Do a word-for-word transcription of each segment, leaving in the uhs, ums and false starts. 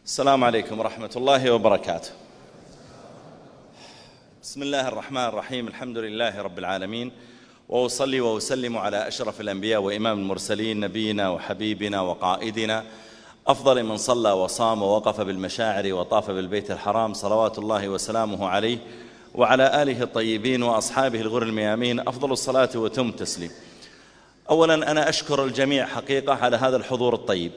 السلام عليكم ورحمة الله وبركاته. بسم الله الرحمن الرحيم. الحمد لله رب العالمين، وأصلي وأسلم على أشرف الأنبياء وإمام المرسلين نبينا وحبيبنا وقائدنا، أفضل من صلى وصام ووقف بالمشاعر وطاف بالبيت الحرام، صلوات الله وسلامه عليه وعلى آله الطيبين وأصحابه الغر الميامين، أفضل الصلاة وتم التسليم. أولا أنا أشكر الجميع حقيقة على هذا الحضور الطيب،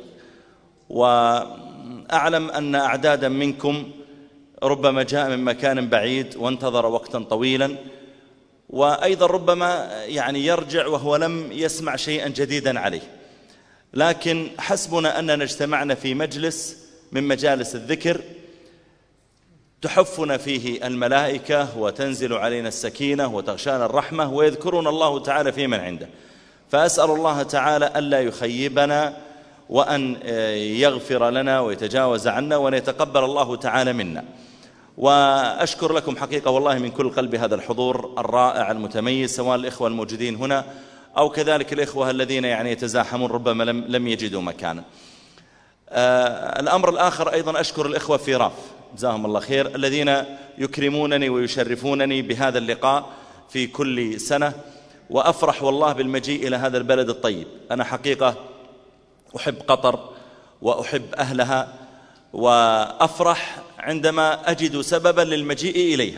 وأعلم أن أعدادا منكم ربما جاء من مكان بعيد وانتظر وقتا طويلا، وأيضا ربما يعني يرجع وهو لم يسمع شيئا جديدا عليه، لكن حسبنا أننا اجتمعنا في مجلس من مجالس الذكر تحفنا فيه الملائكة وتنزل علينا السكينة وتغشانا الرحمة ويذكرون الله تعالى في من عنده، فأسأل الله تعالى ألا يخيبنا وأن يغفر لنا ويتجاوز عنا وأن يتقبل الله تعالى منا. وأشكر لكم حقيقة والله من كل قلبي هذا الحضور الرائع المتميز، سواء الإخوة الموجودين هنا أو كذلك الإخوة الذين يعني يتزاحمون ربما لم, لم يجدوا مكانا. آه الأمر الآخر أيضا أشكر الإخوة في راف جزاهم الله خير، الذين يكرمونني ويشرفونني بهذا اللقاء في كل سنة، وأفرح والله بالمجيء إلى هذا البلد الطيب. أنا حقيقة أحب قطر وأحب أهلها، وأفرح عندما أجد سببا للمجيء إليها،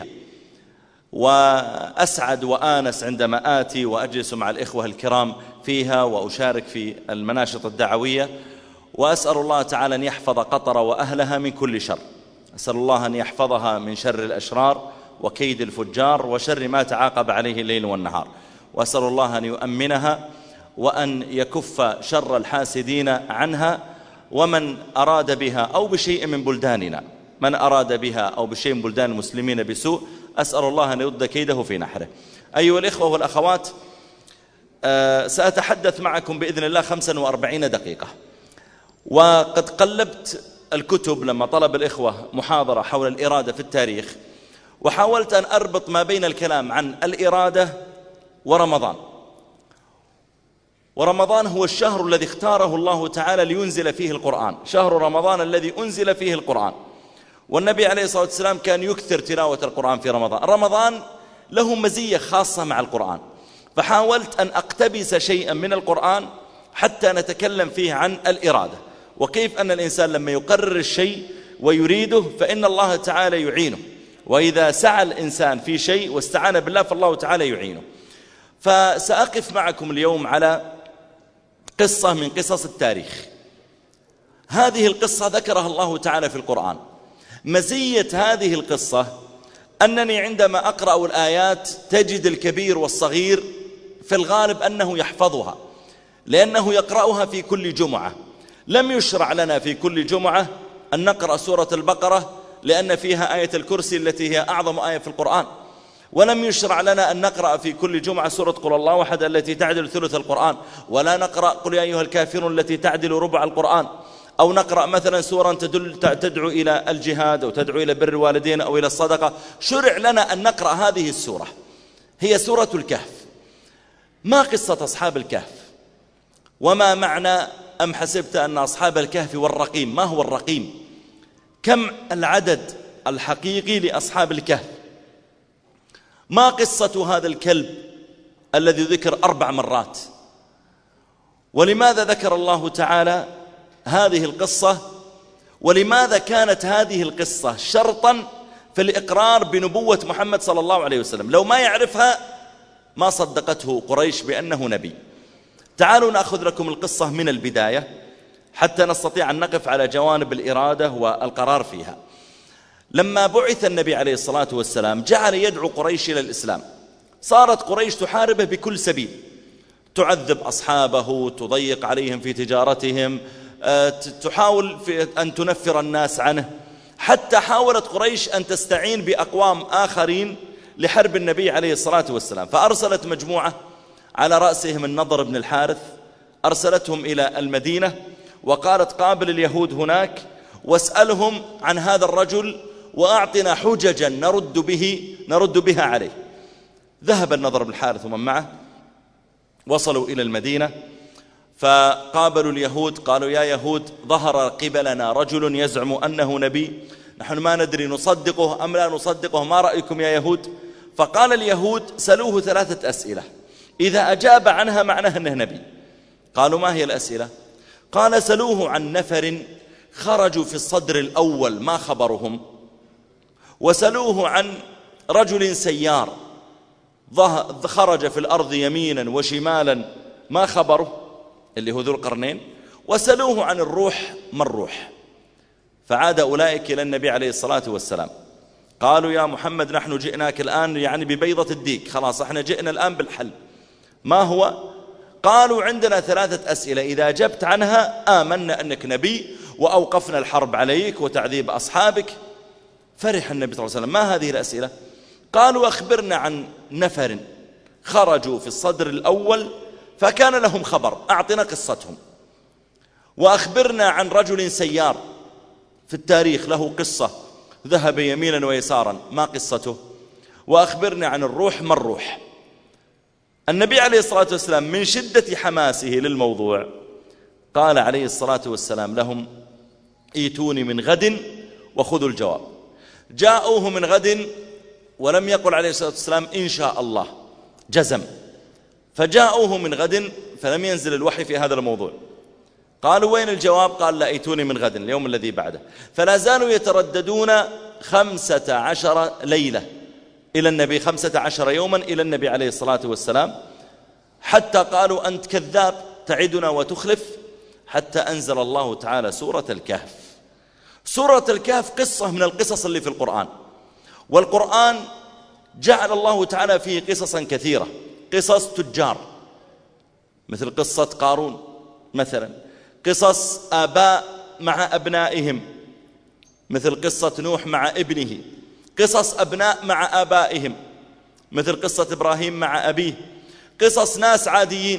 وأسعد وآنس عندما آتي وأجلس مع الإخوة الكرام فيها وأشارك في المناشط الدعوية، وأسأل الله تعالى أن يحفظ قطر وأهلها من كل شر. أسأل الله أن يحفظها من شر الأشرار وكيد الفجار وشر ما تعاقب عليه الليل والنهار، وأسأل الله أن يؤمنها وأن يكف شر الحاسدين عنها، ومن أراد بها أو بشيء من بلداننا من أراد بها أو بشيء من بلدان المسلمين بسوء، أسأل الله أن يرد كيده في نحره. أيها الإخوة والأخوات، أه سأتحدث معكم بإذن الله خمسا وأربعين دقيقة، وقد قلبت الكتب لما طلب الإخوة محاضرة حول الإرادة في التاريخ، وحاولت أن أربط ما بين الكلام عن الإرادة ورمضان. ورمضان هو الشهر الذي اختاره الله تعالى لينزل فيه القرآن، شهر رمضان الذي أنزل فيه القرآن، والنبي عليه الصلاة والسلام كان يكثر تلاوة القرآن في رمضان. رمضان له مزية خاصة مع القرآن، فحاولت أن أقتبس شيئا من القرآن حتى نتكلم فيه عن الإرادة، وكيف أن الإنسان لما يقرر الشيء ويريده فإن الله تعالى يعينه، وإذا سعى الإنسان في شيء واستعان بالله فالله تعالى يعينه. فسأقف معكم اليوم على قصة من قصص التاريخ. هذه القصة ذكرها الله تعالى في القرآن. مزية هذه القصة أنني عندما أقرأ الآيات تجد الكبير والصغير في الغالب أنه يحفظها، لأنه يقرأها في كل جمعة. لم يشرع لنا في كل جمعة أن نقرأ سورة البقرة لأن فيها آية الكرسي التي هي أعظم آية في القرآن، ولم يشرع لنا أن نقرأ في كل جمعة سورة قل الله أحد التي تعدل ثلث القرآن، ولا نقرأ قل يا أيها الكافرون التي تعدل ربع القرآن، أو نقرأ مثلا سورة تدل تدعو إلى الجهاد أو تدعو إلى بر الوالدين أو إلى الصدقة. شرع لنا أن نقرأ هذه السورة، هي سورة الكهف. ما قصة أصحاب الكهف؟ وما معنى أم حسبت أن أصحاب الكهف والرقيم؟ ما هو الرقيم؟ كم العدد الحقيقي لأصحاب الكهف؟ ما قصة هذا الكلب الذي ذكر أربع مرات؟ ولماذا ذكر الله تعالى هذه القصة؟ ولماذا كانت هذه القصة شرطا في الإقرار بنبوة محمد صلى الله عليه وسلم؟ لو ما يعرفها ما صدقته قريش بأنه نبي. تعالوا نأخذ لكم القصة من البداية حتى نستطيع أن نقف على جوانب الإرادة والقرار فيها. لما بعث النبي عليه الصلاة والسلام جعل يدعو قريش إلى الإسلام. صارت قريش تحاربه بكل سبيل، تعذب أصحابه، تضيق عليهم في تجارتهم، تحاول في أن تنفر الناس عنه، حتى حاولت قريش أن تستعين بأقوام آخرين لحرب النبي عليه الصلاة والسلام. فأرسلت مجموعة على رأسهم النضر بن الحارث، أرسلتهم إلى المدينة وقالت قابل اليهود هناك واسألهم عن هذا الرجل وأعطنا حججا نرد به نرد بها عليه. ذهب النضر بن الحارث ومن معه، وصلوا إلى المدينة، فقابلوا اليهود قالوا يا يهود ظهر قبلنا رجل يزعم أنه نبي، نحن ما ندري نصدقه أم لا نصدقه، ما رأيكم يا يهود؟ فقال اليهود سلوه ثلاثة أسئلة إذا أجاب عنها معناه أنه نبي. قالوا ما هي الأسئلة؟ قال سلوه عن نفر خرجوا في الصدر الأول ما خبرهم، وسلوه عن رجل سيار خرج في الأرض يمينا وشمالا ما خبره اللي هو ذو القرنين، وسلوه عن الروح ما الروح. فعاد أولئك إلى النبي عليه الصلاة والسلام قالوا يا محمد نحن جئناك الآن يعني ببيضة الديك، خلاص احنا جئنا الآن بالحل. ما هو؟ قالوا عندنا ثلاثة أسئلة إذا أجبت عنها آمنا أنك نبي وأوقفنا الحرب عليك وتعذيب أصحابك. فرح النبي صلى الله عليه وسلم ما هذه الأسئلة؟ قالوا أخبرنا عن نفر خرجوا في الصدر الأول فكان لهم خبر، أعطنا قصتهم. وأخبرنا عن رجل سيار في التاريخ له قصة ذهب يمينا ويسارا ما قصته. وأخبرنا عن الروح ما الروح. النبي عليه الصلاة والسلام من شدة حماسه للموضوع قال عليه الصلاة والسلام لهم ايتوني من غد وخذوا الجواب. جاءوه من غد ولم يقل عليه الصلاة والسلام إن شاء الله، جزم. فجاءوه من غد فلم ينزل الوحي في هذا الموضوع. قالوا وين الجواب؟ قال لا ايتوني من غد اليوم الذي بعده. فلا زالوا يترددون خمسة عشر ليلة إلى النبي، خمسة عشر يوما إلى النبي عليه الصلاة والسلام، حتى قالوا أنت كذاب تعدنا وتخلف، حتى أنزل الله تعالى سورة الكهف. سورة الكهف قصة من القصص اللي في القرآن، والقرآن جعل الله تعالى فيه قصصا كثيرة، قصص تجار مثل قصة قارون مثلا، قصص آباء مع أبنائهم مثل قصة نوح مع ابنه، قصص أبناء مع آبائهم مثل قصة إبراهيم مع أبيه، قصص ناس عاديين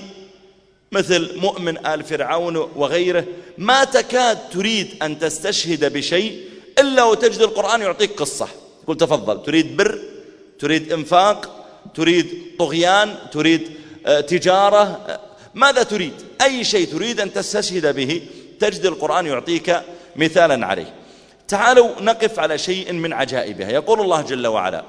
مثل مؤمن آل فرعون وغيره. ما تكاد تريد أن تستشهد بشيء إلا وتجد القرآن يعطيك قصة، يقول تفضل، تريد بر، تريد إنفاق، تريد طغيان، تريد تجارة، ماذا تريد؟ أي شيء تريد أن تستشهد به تجد القرآن يعطيك مثالا عليه. تعالوا نقف على شيء من عجائبها. يقول الله جل وعلا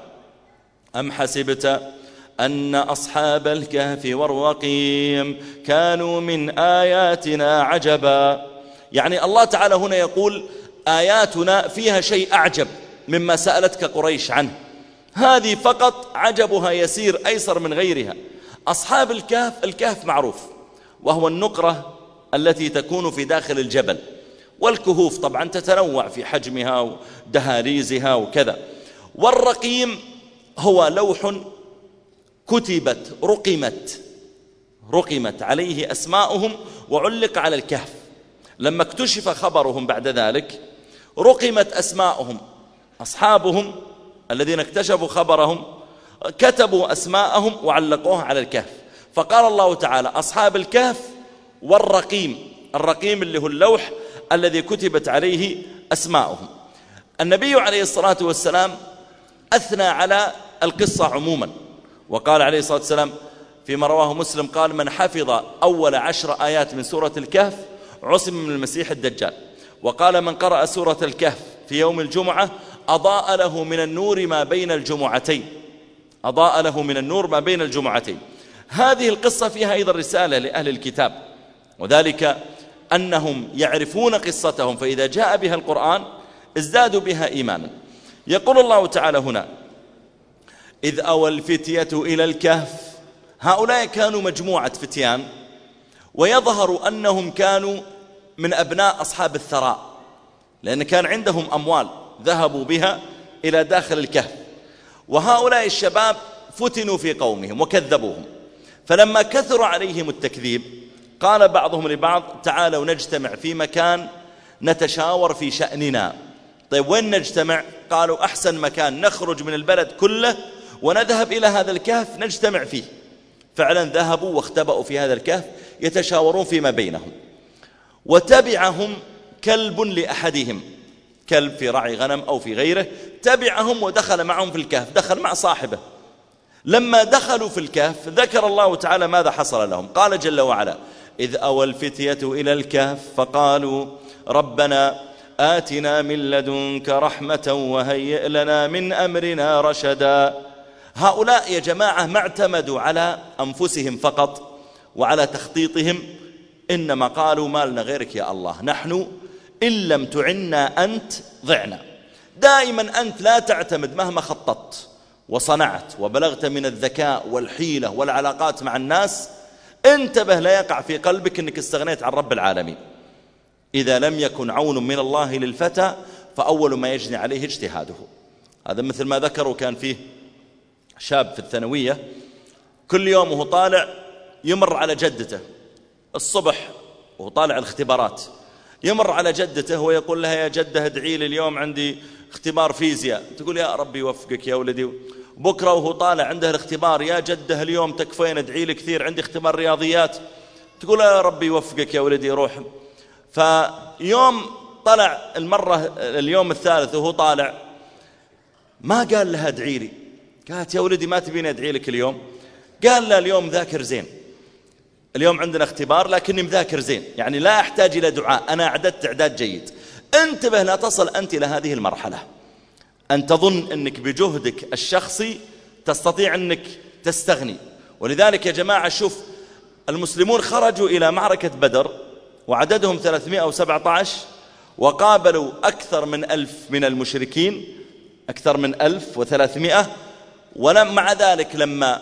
أم حسبت أن أصحاب الكهف والرقيم كانوا من آياتنا عجبا. يعني الله تعالى هنا يقول آياتنا فيها شيء أعجب مما سألتك قريش عنه، هذه فقط عجبها يسير أيسر من غيرها. أصحاب الكهف، الكهف معروف وهو النقرة التي تكون في داخل الجبل، والكهوف طبعا تتنوع في حجمها ودهاليزها وكذا. والرقيم هو لوح كتبت رقمت رقمت عليه أسماؤهم وعلق على الكهف. لما اكتشف خبرهم بعد ذلك رقمت أسماؤهم، أصحابهم الذين اكتشفوا خبرهم كتبوا أسماءهم وعلقوها على الكهف. فقال الله تعالى أصحاب الكهف والرقيم، الرقيم اللي هو اللوح الذي كتبت عليه أسماؤهم. النبي عليه الصلاة والسلام أثنى على القصة عموما، وقال عليه الصلاة والسلام فيما رواه مسلم قال من حفظ أول عشر آيات من سورة الكهف عصم من المسيح الدجال. وقال من قرأ سورة الكهف في يوم الجمعة أضاء له من النور ما بين الجمعتين، أضاء له من النور ما بين الجمعتين. هذه القصة فيها أيضا رسالة لأهل الكتاب، وذلك أنهم يعرفون قصتهم، فإذا جاء بها القرآن ازدادوا بها إيمانا. يقول الله تعالى هنا إذ أوى الفتية إلى الكهف. هؤلاء كانوا مجموعة فتيان، ويظهر أنهم كانوا من أبناء أصحاب الثراء، لأن كان عندهم أموال ذهبوا بها إلى داخل الكهف. وهؤلاء الشباب فتنوا في قومهم وكذبوهم، فلما كثر عليهم التكذيب قال بعضهم لبعض تعالوا نجتمع في مكان نتشاور في شأننا. طيب وين نجتمع؟ قالوا أحسن مكان نخرج من البلد كله ونذهب إلى هذا الكهف نجتمع فيه. فعلا ذهبوا واختبأوا في هذا الكهف يتشاورون فيما بينهم. وتبعهم كلب لأحدهم، كلب في رعي غنم أو في غيره، تبعهم ودخل معهم في الكهف، دخل مع صاحبه. لما دخلوا في الكهف ذكر الله تعالى ماذا حصل لهم. قال جل وعلا إذ أوى الفتية إلى الكهف فقالوا ربنا آتنا من لدنك رحمة وهيئ لنا من أمرنا رشدا. هؤلاء يا جماعة ما اعتمدوا على أنفسهم فقط وعلى تخطيطهم، إنما قالوا ما لنا غيرك يا الله، نحن إن لم تعنا أنت ضعنا. دائما أنت لا تعتمد مهما خططت وصنعت وبلغت من الذكاء والحيلة والعلاقات مع الناس، انتبه لا يقع في قلبك أنك استغنيت عن رب العالمين. إذا لم يكن عون من الله للفتى فأول ما يجني عليه اجتهاده. هذا مثل ما ذكروا، كان فيه شاب في الثانوية كل يوم وهو طالع يمر على جدته الصبح وهو طالع الاختبارات، يمر على جدته ويقول لها يا جدة ادعي لي اليوم عندي اختبار فيزياء، تقول يا ربي يوفقك يا ولدي. بكرة وهو طالع عنده الاختبار يا جدة اليوم تكفين ادعي لي كثير عندي اختبار رياضيات، تقول يا ربي يوفقك يا ولدي روح. فيوم طلع المرة اليوم الثالث وهو طالع ما قال لها ادعي لي، قالت يا ولدي ما تبيني ادعي لك اليوم؟ قال لا اليوم ذاكر زين، اليوم عندنا اختبار لكني مذاكر زين، يعني لا أحتاج إلى دعاء، أنا أعددت إعداد جيد. انتبه لا تصل أنت إلى هذه المرحلة أن تظن أنك بجهدك الشخصي تستطيع أنك تستغني. ولذلك يا جماعة شوف، المسلمون خرجوا إلى معركة بدر وعددهم ثلاثمائة وسبعة عشر وقابلوا أكثر من ألف من المشركين، أكثر من ألف وثلاثمائة، ومع ذلك لما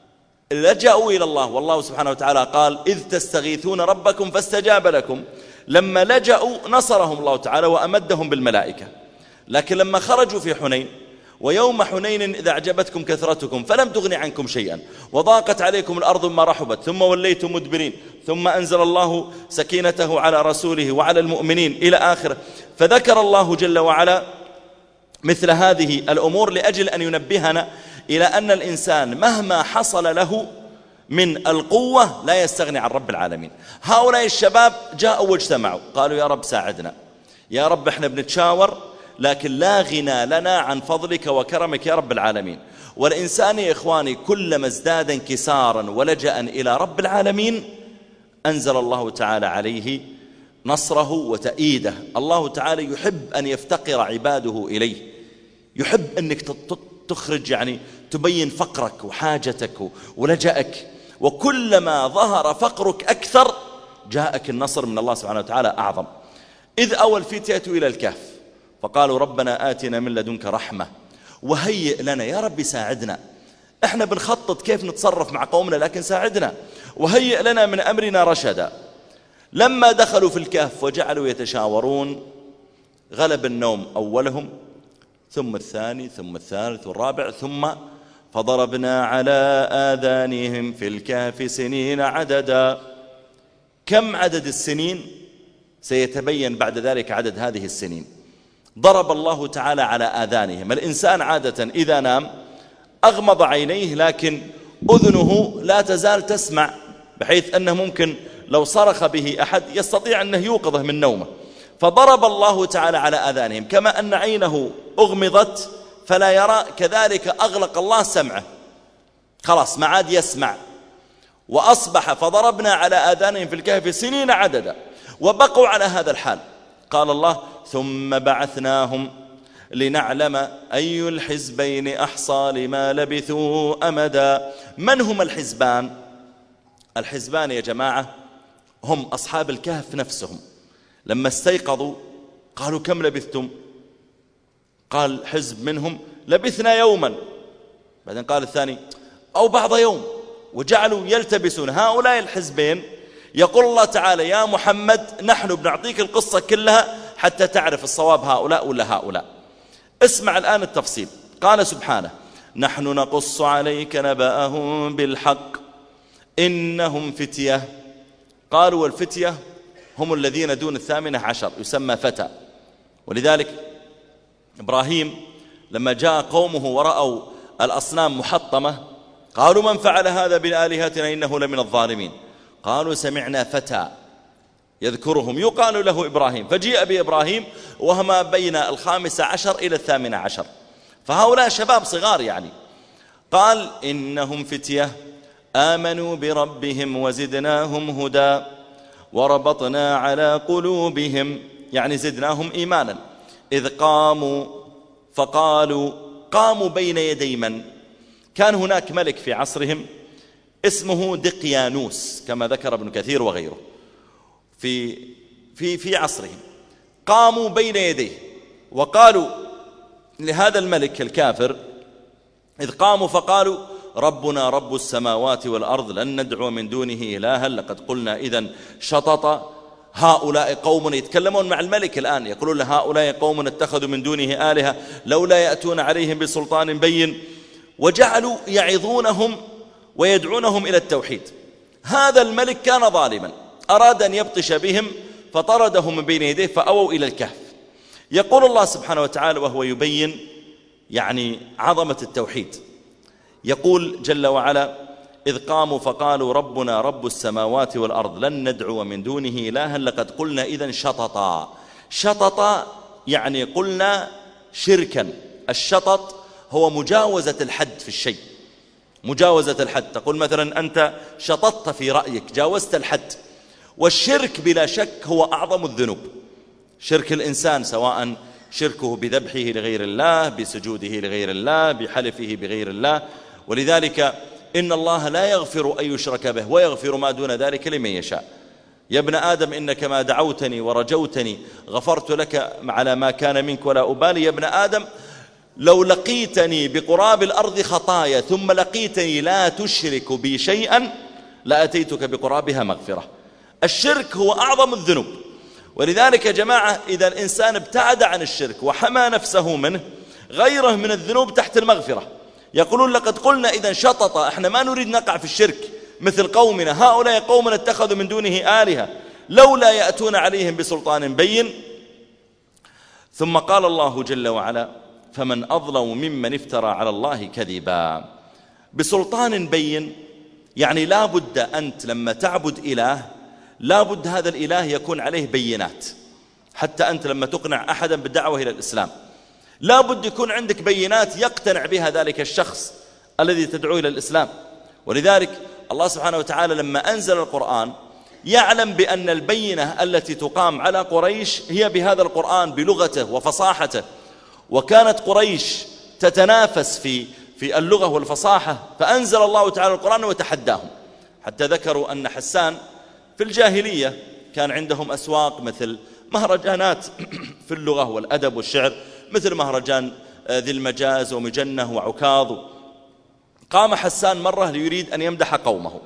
لجأوا إلى الله، والله سبحانه وتعالى قال إذ تستغيثون ربكم فاستجاب لكم، لما لجأوا نصرهم الله تعالى وأمدهم بالملائكة. لكن لما خرجوا في حنين، ويوم حنين إذا أعجبتكم كثرتكم فلم تغن عنكم شيئا وضاقت عليكم الأرض ما رحبت ثم وليتم مدبرين ثم أنزل الله سكينته على رسوله وعلى المؤمنين إلى آخره. فذكر الله جل وعلا مثل هذه الأمور لأجل أن ينبهنا إلى أن الإنسان مهما حصل له من القوة لا يستغني عن رب العالمين. هؤلاء الشباب جاءوا واجتمعوا قالوا يا رب ساعدنا، يا رب احنا بنتشاور لكن لا غنى لنا عن فضلك وكرمك يا رب العالمين. والإنسان يا إخواني كلما ازداد انكسارا ولجأ إلى رب العالمين أنزل الله تعالى عليه نصره وتأييده. الله تعالى يحب أن يفتقر عباده إليه، يحب أنك تخرج يعني تبين فقرك وحاجتك ولجأك، وكلما ظهر فقرك أكثر جاءك النصر من الله سبحانه وتعالى أعظم. إذ أوى الفتية إلى الكهف فقالوا ربنا آتنا من لدنك رحمة وهيئ لنا، يا رب ساعدنا، احنا بنخطط كيف نتصرف مع قومنا لكن ساعدنا، وهيئ لنا من أمرنا رشدا. لما دخلوا في الكهف وجعلوا يتشاورون غلب النوم أولهم ثم الثاني ثم الثالث والرابع، ثم فضربنا على آذانهم في الكهف سنين عددا. كم عدد السنين؟ سيتبين بعد ذلك عدد هذه السنين. ضرب الله تعالى على آذانهم. الإنسان عادة إذا نام أغمض عينيه لكن أذنه لا تزال تسمع، بحيث أنه ممكن لو صرخ به أحد يستطيع أنه يوقظه من نومه. فضرب الله تعالى على آذانهم، كما أن عينه أغمضت فلا يرى كذلك أغلق الله سمعه، خلاص ما عاد يسمع. وأصبح فضربنا على آذانهم في الكهف سنين عددا وبقوا على هذا الحال. قال الله ثم بعثناهم لنعلم أي الحزبين أحصى لما لبثوا أمدا. من هم الحزبان؟ الحزبان يا جماعة هم أصحاب الكهف نفسهم. لما استيقظوا قالوا كم لبثتم؟ قال حزب منهم لبثنا يوما، بعدين قال الثاني أو بعض يوم، وجعلوا يلتبسون. هؤلاء الحزبين يقول الله تعالى يا محمد نحن بنعطيك القصة كلها حتى تعرف الصواب هؤلاء ولا هؤلاء. اسمع الآن التفصيل. قال سبحانه نحن نقص عليك نبأهم بالحق إنهم فتية. قالوا والفتية هم الذين دون الثامنة عشر، يسمى فتى. ولذلك إبراهيم لما جاء قومه ورأوا الأصنام محطمة قالوا من فعل هذا بآلهتنا إنه لمن الظالمين. قالوا سمعنا فتى يذكرهم يقال له إبراهيم، فجيء بإبراهيم وهما بين الخامسة عشر إلى الثامنة عشر، فهؤلاء شباب صغار يعني. قال إنهم فتية آمنوا بربهم وزدناهم هدى. وربطنا على قلوبهم يعني زدناهم إيمانا إذ قاموا فقالوا قاموا بين يدي من؟ كان هناك ملك في عصرهم اسمه دقيانوس كما ذكر ابن كثير وغيره في, في, في عصرهم. قاموا بين يديه وقالوا لهذا الملك الكافر إذ قاموا فقالوا ربنا رب السماوات والأرض لن ندعو من دونه إلها لقد قلنا إذن شطط. هؤلاء قوم يتكلمون مع الملك الآن يقولون هؤلاء قوم اتخذوا من دونه آلهة لولا يأتون عليهم بسلطان بين، وجعلوا يعظونهم ويدعونهم إلى التوحيد. هذا الملك كان ظالما أراد أن يبطش بهم فطردهم من بين يديه فأووا إلى الكهف. يقول الله سبحانه وتعالى وهو يبين يعني عظمة التوحيد، يقول جل وعلا إذ قاموا فقالوا ربنا رب السماوات والأرض لن ندعو من دونه إلها لقد قلنا إذن شططا. شططا يعني قلنا شركا. الشطط هو مجاوزة الحد في الشيء، مجاوزة الحد. تقول مثلا أنت شططت في رأيك، جاوزت الحد. والشرك بلا شك هو أعظم الذنوب. شرك الإنسان سواء شركه بذبحه لغير الله، بسجوده لغير الله، بحلفه بغير الله. ولذلك إن الله لا يغفر أن يشرك به ويغفر ما دون ذلك لمن يشاء. يا ابن آدم إنك ما دعوتني ورجوتني غفرت لك على ما كان منك ولا أبالي. يا ابن آدم لو لقيتني بقراب الأرض خطايا ثم لقيتني لا تشرك بي شيئا لأتيتك بقرابها مغفرة. الشرك هو أعظم الذنوب. ولذلك يا جماعة إذا الإنسان ابتعد عن الشرك وحمى نفسه منه غيره من الذنوب تحت المغفرة. يقولون لقد قلنا إذا شطط، احنا ما نريد نقع في الشرك مثل قومنا هؤلاء قومنا اتخذوا من دونه آلهة لولا يأتون عليهم بسلطان بين. ثم قال الله جل وعلا فمن أظلم ممن افترى على الله كذبا. بسلطان بين يعني لا بد أنت لما تعبد إله لا بد هذا الإله يكون عليه بينات. حتى أنت لما تقنع أحدا بالدعوة إلى الإسلام لا بد يكون عندك بينات يقتنع بها ذلك الشخص الذي تدعو إلى الإسلام. ولذلك الله سبحانه وتعالى لما أنزل القرآن يعلم بأن البينة التي تقام على قريش هي بهذا القرآن بلغته وفصاحته. وكانت قريش تتنافس في في اللغة والفصاحة فأنزل الله تعالى القرآن وتحداهم. حتى ذكروا أن حسان في الجاهلية كان عندهم أسواق مثل مهرجانات في اللغة والأدب والشعر مثل مهرجان ذي المجاز ومجنة وعكاظ. قام حسان مرة ليريد أن يمدح قومه،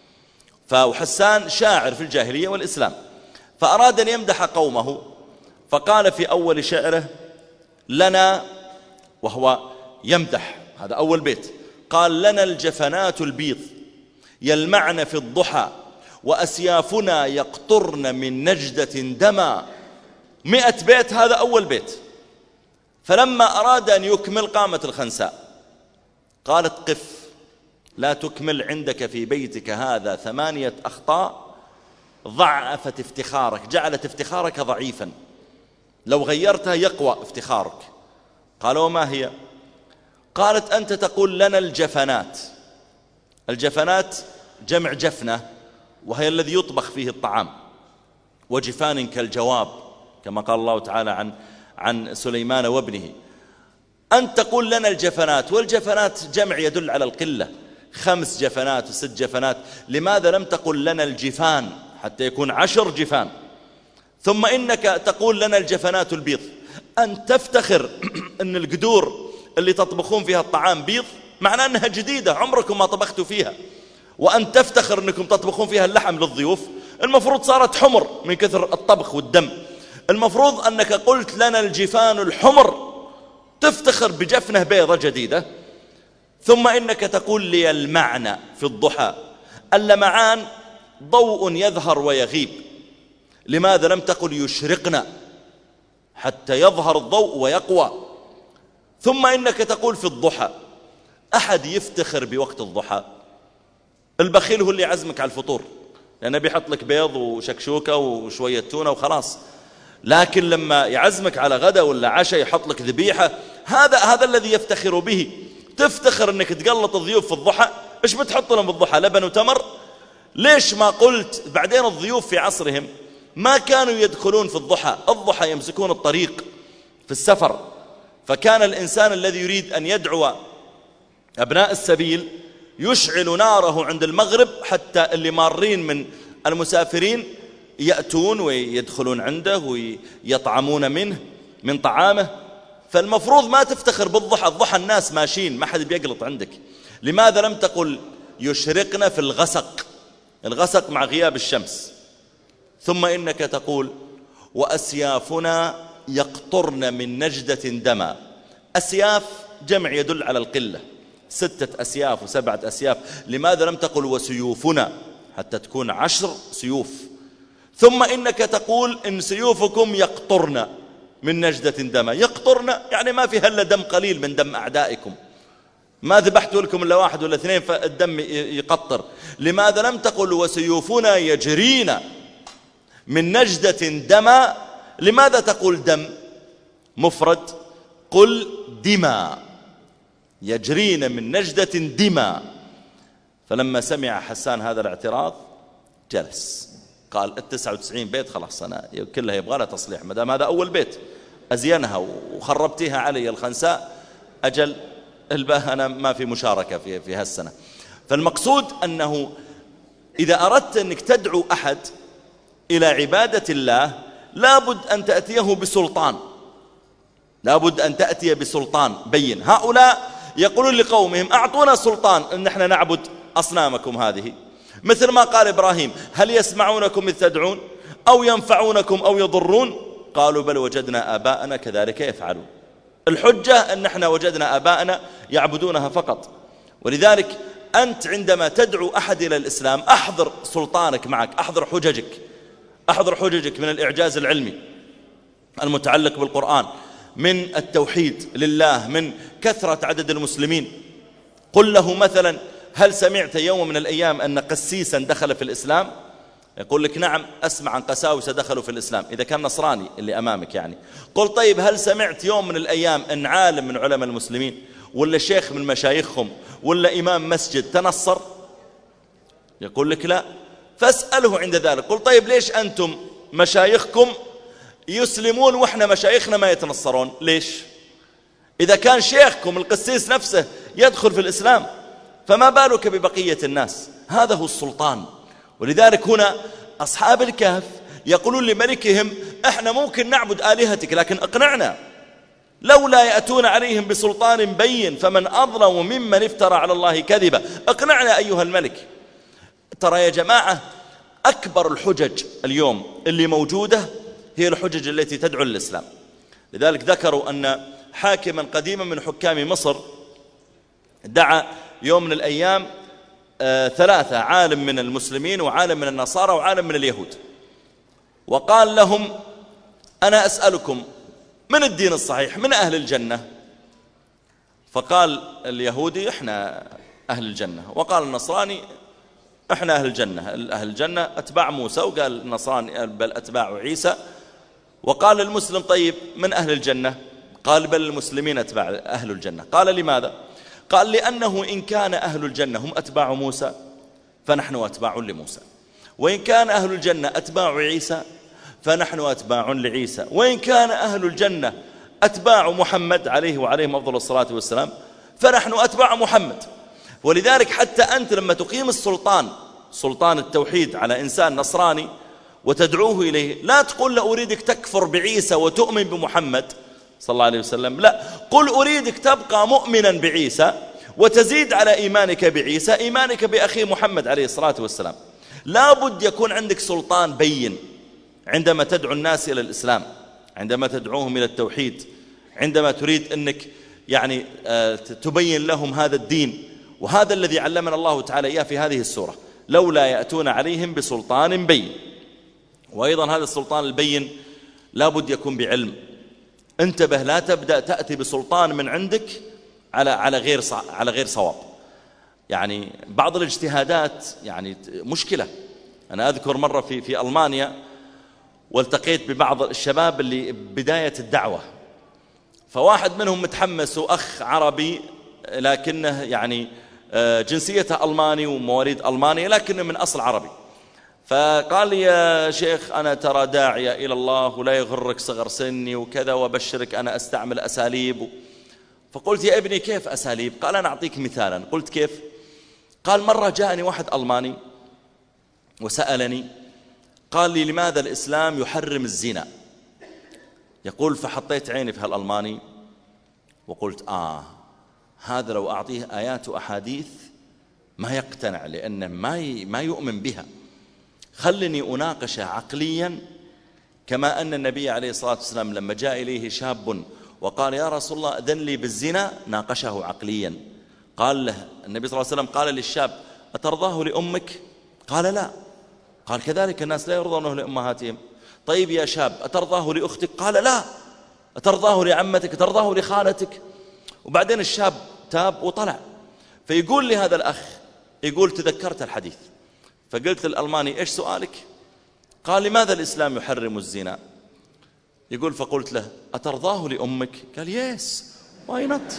فحسان شاعر في الجاهلية والإسلام، فأراد أن يمدح قومه فقال في أول شعره لنا، وهو يمدح هذا أول بيت، قال لنا الجفنات البيض يلمعن في الضحى وأسيافنا يقطرن من نجدة دما. مئة بيت هذا أول بيت. فلما أراد أن يكمل قامت الخنساء قالت قف لا تكمل، عندك في بيتك هذا ثمانية أخطاء ضعفت افتخارك، جعلت افتخارك ضعيفا، لو غيرتها يقوى افتخارك. قالوا ما هي؟ قالت أنت تقول لنا الجفنات. الجفنات جمع جفنة وهي الذي يطبخ فيه الطعام، وجفان كالجواب كما قال الله تعالى عن عن سليمان وابنه. أن تقول لنا الجفنات، والجفنات جمع يدل على القلة، خمس جفنات وست جفنات. لماذا لم تقل لنا الجفان حتى يكون عشر جفان؟ ثم إنك تقول لنا الجفنات البيض، أن تفتخر أن القدور اللي تطبخون فيها الطعام بيض معناه أنها جديدة عمركم ما طبختوا فيها، وأن تفتخر أنكم تطبخون فيها اللحم للضيوف المفروض صارت حمر من كثر الطبخ والدم. المفروض أنك قلت لنا الجفان الحمر، تفتخر بجفنة بيضة جديدة. ثم إنك تقول لي المعنى في الضحى، اللمعان ضوء يظهر ويغيب، لماذا لم تقل يشرقنا حتى يظهر الضوء ويقوى؟ ثم إنك تقول في الضحى، أحد يفتخر بوقت الضحى؟ البخيل هو اللي يعزمك على الفطور، لأنه بيحط لك بيض وشكشوكة وشوية تونة وخلاص. لكن لما يعزمك على غدا ولا عشاء يحط لك ذبيحة، هذا هذا الذي يفتخر به. تفتخر أنك تقلط الضيوف في الضحى. إيش بتحط لهم في الضحى؟ لبن وتمر؟ ليش ما قلت بعدين الضيوف في عصرهم ما كانوا يدخلون في الضحى، الضحى يمسكون الطريق في السفر، فكان الإنسان الذي يريد أن يدعو أبناء السبيل يشعل ناره عند المغرب حتى اللي مارين من المسافرين يأتون ويدخلون عنده ويطعمون منه من طعامه. فالمفروض ما تفتخر بالضحى، الضحى الناس ماشيين ما حد بيقلط عندك. لماذا لم تقل يشرقنا في الغسق، الغسق مع غياب الشمس؟ ثم إنك تقول وأسيافنا يقطرن من نجدة دما. أسياف جمع يدل على القلة، ستة أسياف وسبعة أسياف. لماذا لم تقل وسيوفنا حتى تكون عشر سيوف؟ ثم إنك تقول إن سيوفكم يقطرن من نجدة دما. يقطرن يعني ما فيها إلا دم قليل من دم أعدائكم، ما ذبحتوا لكم إلا واحد ولا اثنين فالدم يقطر. لماذا لم تقل وسيوفنا يجرين من نجدة دما؟ لماذا تقول دم مفرد؟ قل دما، يجرين من نجدة دما. فلما سمع حسان هذا الاعتراض جلس قال التسعة وتسعين بيت خلاص أنا كلها يبغى لها تصليح، ما دام هذا أول بيت أزينها وخربتيها علي الخنساء، أجل الباه أنا ما في مشاركة في في هالسنة. فالمقصود أنه إذا أردت أنك تدعو أحد إلى عبادة الله لابد أن تأتيه بسلطان، لابد أن تأتي بسلطان بين. هؤلاء يقولون لقومهم أعطونا سلطان أن احنا نعبد أصنامكم هذه، مثل ما قال إبراهيم هل يسمعونكم إذ تدعون أو ينفعونكم أو يضرون؟ قالوا بل وجدنا آباءنا كذلك يفعلون. الحجة أن احنا وجدنا آباءنا يعبدونها فقط. ولذلك أنت عندما تدعو أحد إلى الإسلام أحضر سلطانك معك، أحضر حججك، أحضر حججك من الإعجاز العلمي المتعلق بالقرآن، من التوحيد لله، من كثرة عدد المسلمين. قل له مثلا هل سمعت يوم من الأيام أن قسيسا دخل في الإسلام؟ يقول لك نعم أسمع عن قساوسة دخلوا في الإسلام، إذا كان نصراني اللي أمامك يعني. قل طيب هل سمعت يوم من الأيام أن عالم من علماء المسلمين ولا شيخ من مشايخهم ولا إمام مسجد تنصر؟ يقول لك لا. فاسأله عند ذلك، قل طيب ليش أنتم مشايخكم يسلمون وإحنا مشايخنا ما يتنصرون؟ ليش؟ إذا كان شيخكم القسيس نفسه يدخل في الإسلام فما بالك ببقية الناس؟ هذا هو السلطان. ولذلك هنا أصحاب الكهف يقولون لملكهم احنا ممكن نعبد آلهتك لكن اقنعنا، لولا يأتون عليهم بسلطان بين فمن أظلم ممن افترى على الله كذبا، اقنعنا أيها الملك. ترى يا جماعة أكبر الحجج اليوم اللي موجودة هي الحجج التي تدعو للإسلام. لذلك ذكروا أن حاكما قديما من حكام مصر دعا يوم من الأيام آه ثلاثة، عالم من المسلمين وعالم من النصارى وعالم من اليهود، وقال لهم أنا أسألكم من الدين الصحيح، من أهل الجنة؟ فقال اليهودي إحنا أهل الجنة، وقال النصراني إحنا أهل الجنة، أهل الجنة أتباع موسى، وقال النصراني بل أتباع عيسى، وقال المسلم طيب من أهل الجنة؟ قال بل المسلمين أتباع أهل الجنة. قال لماذا؟ قال لأنه إن كان أهل الجنة هم أتباع موسى فنحن أتباع لموسى، وإن كان أهل الجنة أتباع عيسى فنحن أتباع لعيسى، وإن كان أهل الجنة أتباع محمد عليه وعليهم أفضل الصلاة والسلام فنحن أتباع محمد. ولذلك حتى أنت لما تقيم السلطان، سلطان التوحيد، على إنسان نصراني وتدعوه إليه، لا تقول له أريدك تكفر بعيسى وتؤمن بمحمد صلى الله عليه وسلم، لا، قل أريدك تبقى مؤمنا بعيسى وتزيد على إيمانك بعيسى إيمانك بأخي محمد عليه الصلاة والسلام. لا بد يكون عندك سلطان بين عندما تدعو الناس إلى الإسلام، عندما تدعوهم إلى التوحيد، عندما تريد أنك يعني تبين لهم هذا الدين. وهذا الذي علمنا الله تعالى إياه في هذه السورة، لولا يأتون عليهم بسلطان بين. وأيضا هذا السلطان البين لا بد يكون بعلم. انتبه، لا تبدأ تأتي بسلطان من عندك على على غير على غير صواب. يعني بعض الاجتهادات يعني مشكلة. أنا أذكر مرة في في ألمانيا والتقيت ببعض الشباب اللي بداية الدعوة، فواحد منهم متحمس وأخ عربي لكنه يعني جنسيته ألماني ومواليد ألمانيا لكنه من أصل عربي. فقال لي يا شيخ أنا ترى داعية إلى الله ولا يغرك صغر سني وكذا، وبشرك أنا أستعمل أساليب. فقلت يا ابني كيف أساليب؟ قال أنا أعطيك مثالا. قلت كيف؟ قال مرة جاءني واحد ألماني وسألني، قال لي لماذا الإسلام يحرم الزنا؟ يقول فحطيت عيني في هالألماني وقلت آه هذا لو أعطيه آيات وأحاديث ما يقتنع، لأنه ما ما يؤمن بها. خلني أناقشه عقليا، كما أن النبي عليه الصلاة والسلام لما جاء إليه شاب وقال يا رسول الله أذن لي بالزنا ناقشه عقليا. قال له النبي صلى الله عليه وسلم قال للشاب أترضاه لأمك؟ قال لا. قال كذلك الناس لا يرضونه لأمهاتهم. طيب يا شاب أترضاه لأختك؟ قال لا. أترضاه لعمتك؟ أترضاه لخالتك؟ وبعدين الشاب تاب وطلع. فيقول لي هذا الأخ، يقول تذكرت الحديث، فقلت للألماني إيش سؤالك؟ قال لماذا الإسلام يحرم الزنا؟ يقول فقلت له أترضاه لأمك؟ قال يس واي نوت.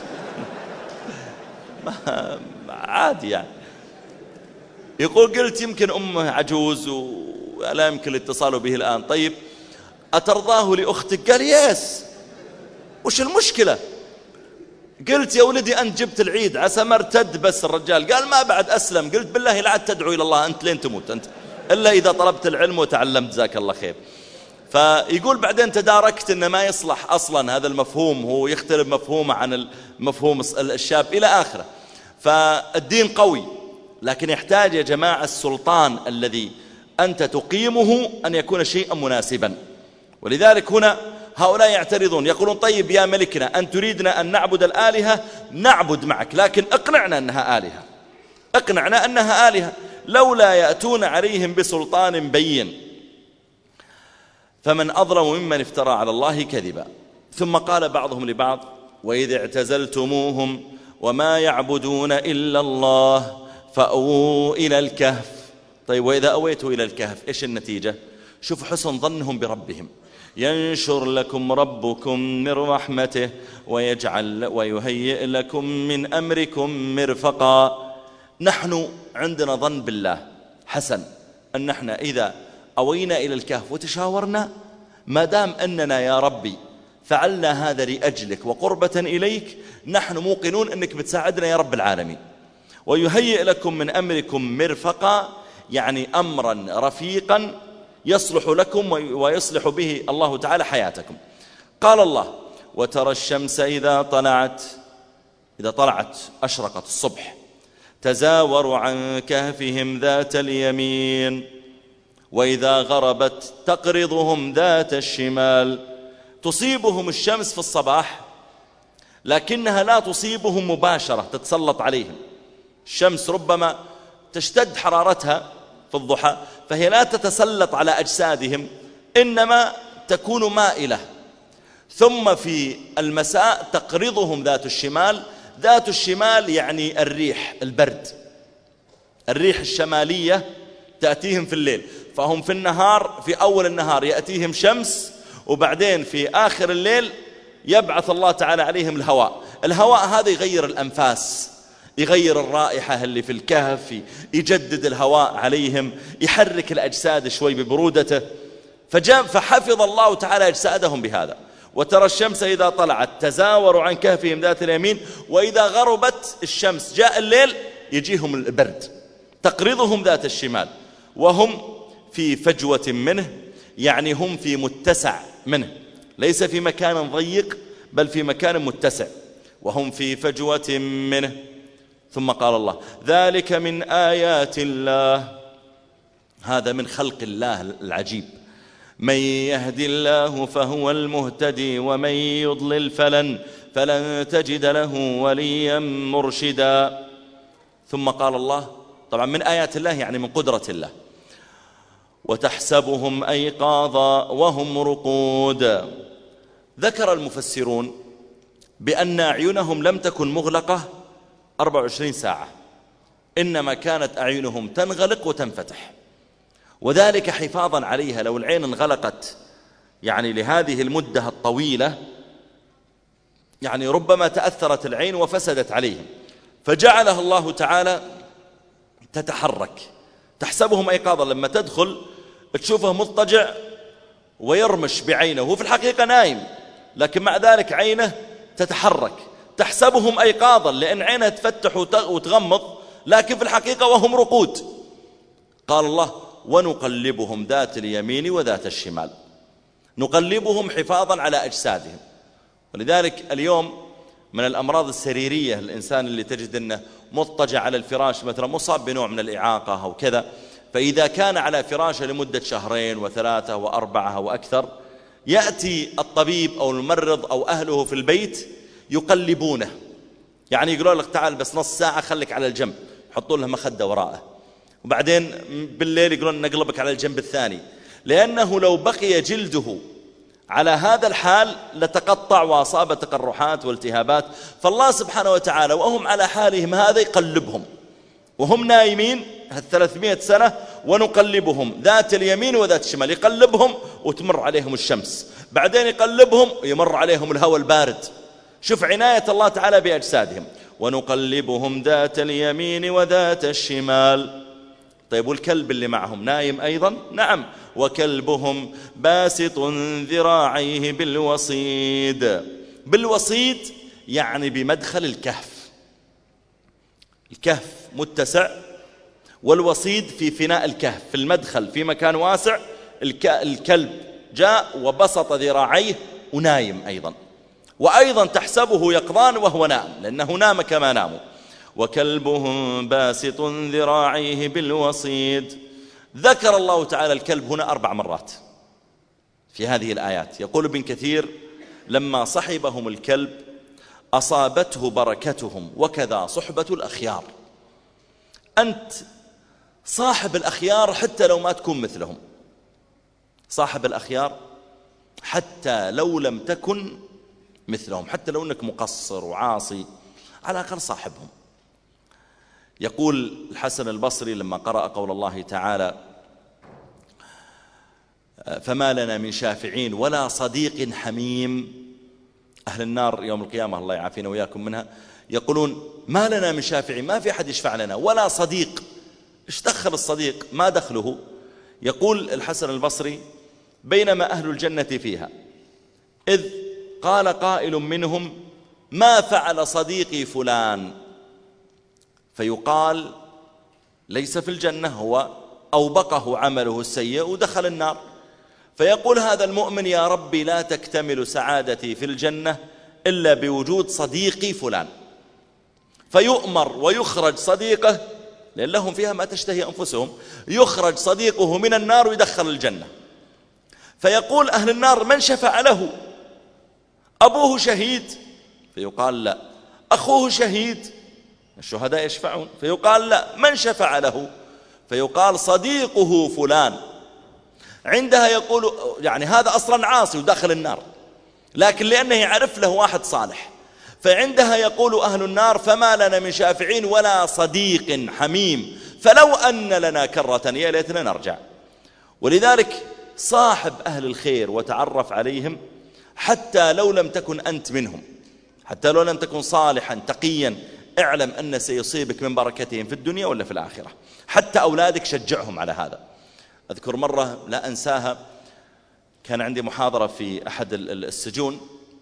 عادي يعني. يقول قلت يمكن أمه عجوز ولا يمكن الاتصال به الآن. طيب أترضاه لأختك؟ قال يس. وش المشكلة؟ قلت يا ولدي أنت جبت العيد عسى ما ارتد بس الرجال. قال ما بعد أسلم. قلت بالله لا عاد تدعو إلى الله أنت لين تموت أنت إلا إذا طلبت العلم وتعلمت جزاك الله خير. فيقول بعدين تداركت أنه ما يصلح أصلا هذا المفهوم، هو يختلف مفهومه عن المفهوم الشاب إلى آخره. فالدين قوي، لكن يحتاج يا جماعة السلطان الذي أنت تقيمه أن يكون شيئا مناسبا. ولذلك هنا هؤلاء يعترضون يقولون طيب يا ملكنا أن تريدنا أن نعبد الآلهة نعبد معك، لكن اقنعنا أنها آلهة، اقنعنا أنها آلهة، لولا يأتون عليهم بسلطان بين. فمن أظلم ممن افترى على الله كذبا. ثم قال بعضهم لبعض وإذ اعتزلتموهم وما يعبدون إلا الله فأووا إلى الكهف. طيب وإذا أويتوا إلى الكهف إيش النتيجة؟ شوف حسن ظنهم بربهم. ينشر لكم ربكم من رحمته ويجعل ويهيئ لكم من أمركم مرفقا. نحن عندنا ظن بالله حسن أن نحن إذا أوينا إلى الكهف وتشاورنا ما دام أننا يا ربي فعلنا هذا لأجلك وقربة إليك، نحن موقنون أنك بتساعدنا يا رب العالمين. ويهيئ لكم من أمركم مرفقا، يعني أمرا رفيقا يصلح لكم ويصلح به الله تعالى حياتكم. قال الله وترى الشمس إذا طلعت إذا طلعت أشرقت الصبح تزاور عن كهفهم ذات اليمين وإذا غربت تقرضهم ذات الشمال. تصيبهم الشمس في الصباح لكنها لا تصيبهم مباشرة، تتسلط عليهم. الشمس ربما تشتد حرارتها في الضحى فهي لا تتسلط على أجسادهم، إنما تكون مائلة. ثم في المساء تقرضهم ذات الشمال. ذات الشمال يعني الريح، البرد، الريح الشمالية تأتيهم في الليل. فهم في النهار في أول النهار يأتيهم شمس، وبعدين في آخر الليل يبعث الله تعالى عليهم الهواء. الهواء هذا يغير الأنفاس، يغير الرائحة اللي في الكهف، يجدد الهواء عليهم، يحرك الأجساد شوي ببرودته. فجاء فحفظ الله تعالى أجسادهم بهذا. وترى الشمس إذا طلعت تزاور عن كهفهم ذات اليمين وإذا غربت الشمس جاء الليل يجيهم البرد تقرضهم ذات الشمال وهم في فجوة منه، يعني هم في متسع منه، ليس في مكان ضيق بل في مكان متسع، وهم في فجوة منه. ثم قال الله ذلك من آيات الله، هذا من خلق الله العجيب. من يهدي الله فهو المهتدي ومن يضلل فلن فلن تجد له وليا مرشدا. ثم قال الله طبعا من آيات الله يعني من قدرة الله. وتحسبهم أيقاظا وهم رقود. ذكر المفسرون بأن أعينهم لم تكن مغلقة أربع وعشرين ساعة، إنما كانت أعينهم تنغلق وتنفتح، وذلك حفاظا عليها. لو العين انغلقت يعني لهذه المدة الطويلة يعني ربما تأثرت العين وفسدت عليهم، فجعلها الله تعالى تتحرك. تحسبهم أيقاظا، لما تدخل تشوفه مضطجع ويرمش بعينه، هو في الحقيقة نايم، لكن مع ذلك عينه تتحرك. تحسبهم أيقاظا لأن عينه تفتح وتغمض، لكن في الحقيقة وهم رقود. قال الله: ونقلبهم ذات اليمين وذات الشمال. نقلبهم حفاظا على أجسادهم. ولذلك اليوم من الأمراض السريرية الإنسان اللي تجد أنه مضطجع على الفراش مثلا مصاب بنوع من الإعاقة أو كذا، فإذا كان على فراشه لمدة شهرين وثلاثة وأربعة وأكثر، يأتي الطبيب أو الممرض أو أهله في البيت يقلبونه، يعني يقولون لك تعال بس نص ساعة خليك على الجنب، يحطون له مخدة وراءه، وبعدين بالليل يقولون نقلبك على الجنب الثاني، لأنه لو بقي جلده على هذا الحال لتقطع وأصاب تقرحات والتهابات. فالله سبحانه وتعالى وهم على حالهم هذا يقلبهم وهم نايمين ثلاثمائة سنة، ونقلبهم ذات اليمين وذات الشمال. يقلبهم وتمر عليهم الشمس، بعدين يقلبهم ويمر عليهم الهواء البارد. شوف عناية الله تعالى بأجسادهم. ونقلبهم ذات اليمين وذات الشمال. طيب والكلب اللي معهم نايم أيضا؟ نعم. وكلبهم باسط ذراعيه بالوصيد. بالوصيد يعني بمدخل الكهف. الكهف متسع، والوصيد في فناء الكهف في المدخل في مكان واسع. الكلب جاء وبسط ذراعيه ونايم أيضا، وأيضا تحسبه يقظان وهو نائم لأنه نام كما ناموا. وكلبهم باسط ذراعيه بالوصيد. ذكر الله تعالى الكلب هنا أربع مرات في هذه الآيات. يقول ابن كثير: لما صحبهم الكلب أصابته بركتهم وكذا صحبة الأخيار. أنت صاحب الأخيار حتى لو ما تكون مثلهم، صاحب الأخيار حتى لو لم تكن مثلهم، حتى لو أنك مقصر وعاصي على الأقل صاحبهم. يقول الحسن البصري لما قرأ قول الله تعالى: فما لنا من شافعين ولا صديق حميم. أهل النار يوم القيامة الله يعافينا وإياكم منها يقولون: ما لنا من شافعين، ما في أحد يشفع لنا، ولا صديق. إيش دخل الصديق؟ ما دخله؟ يقول الحسن البصري: بينما أهل الجنة فيها إذ قال قائل منهم: ما فعل صديقي فلان؟ فيقال: ليس في الجنة، هو أوبقه عمله السيء ودخل النار. فيقول هذا المؤمن: يا ربي لا تكتمل سعادتي في الجنة إلا بوجود صديقي فلان. فيؤمر ويخرج صديقه، لأن لهم فيها ما تشتهي أنفسهم، يخرج صديقه من النار ويدخل الجنة. فيقول أهل النار: من شفع له؟ أبوه شهيد؟ فيقال: لا. أخوه شهيد؟ الشهداء يشفعون. فيقال: لا. من شفع له؟ فيقال: صديقه فلان. عندها يقول يعني هذا أصلا عاصي وداخل النار، لكن لأنه يعرف له واحد صالح. فعندها يقول أهل النار: فما لنا من شافعين ولا صديق حميم، فلو أن لنا كرة يا ليتنا نرجع. ولذلك صاحب أهل الخير وتعرف عليهم حتى لو لم تكن أنت منهم، حتى لو لم تكن صالحا تقيا، اعلم أن سيصيبك من بركتهم في الدنيا ولا في الآخرة. حتى أولادك شجعهم على هذا. أذكر مرة لا أنساها، كان عندي محاضرة في أحد السجون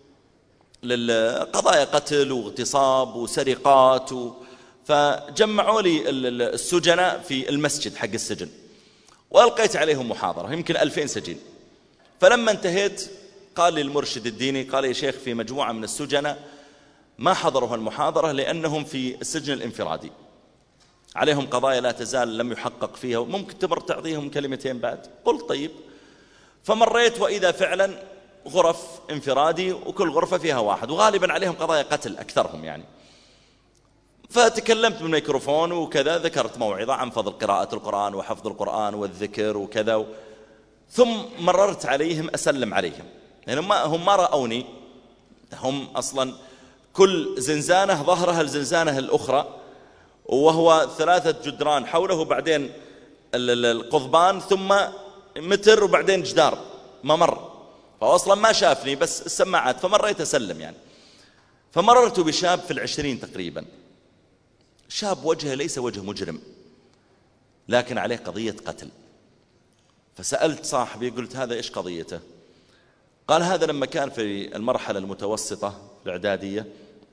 للقضايا قتل واغتصاب وسرقات، فجمعوا لي السجناء في المسجد حق السجن وألقيت عليهم محاضرة، يمكن ألفين سجين. فلما انتهيت قال لي المرشد الديني، قال: يا شيخ في مجموعة من السجناء ما حضروا المحاضرة لأنهم في السجن الانفرادي، عليهم قضايا لا تزال لم يحقق فيها، وممكن تمر تعطيهم كلمتين بعد. قلت طيب. فمريت وإذا فعلا غرف انفرادي وكل غرفة فيها واحد، وغالبا عليهم قضايا قتل أكثرهم يعني. فتكلمت بالميكروفون وكذا، ذكرت موعظة عن فضل قراءة القرآن وحفظ القرآن والذكر وكذا، ثم مررت عليهم أسلم عليهم، يعني هم ما رأوني، هم أصلا كل زنزانة ظهرها الزنزانة الأخرى، وهو ثلاثة جدران حوله، وبعدين القضبان، ثم متر، وبعدين جدار ممر. فأصلا ما شافني بس السماعات، فمريت أسلم يعني. فمررت بشاب في العشرين تقريبا، شاب وجهه ليس وجه مجرم لكن عليه قضية قتل. فسألت صاحبي قلت هذا إيش قضيته؟ قال هذا لما كان في المرحلة المتوسطة الإعدادية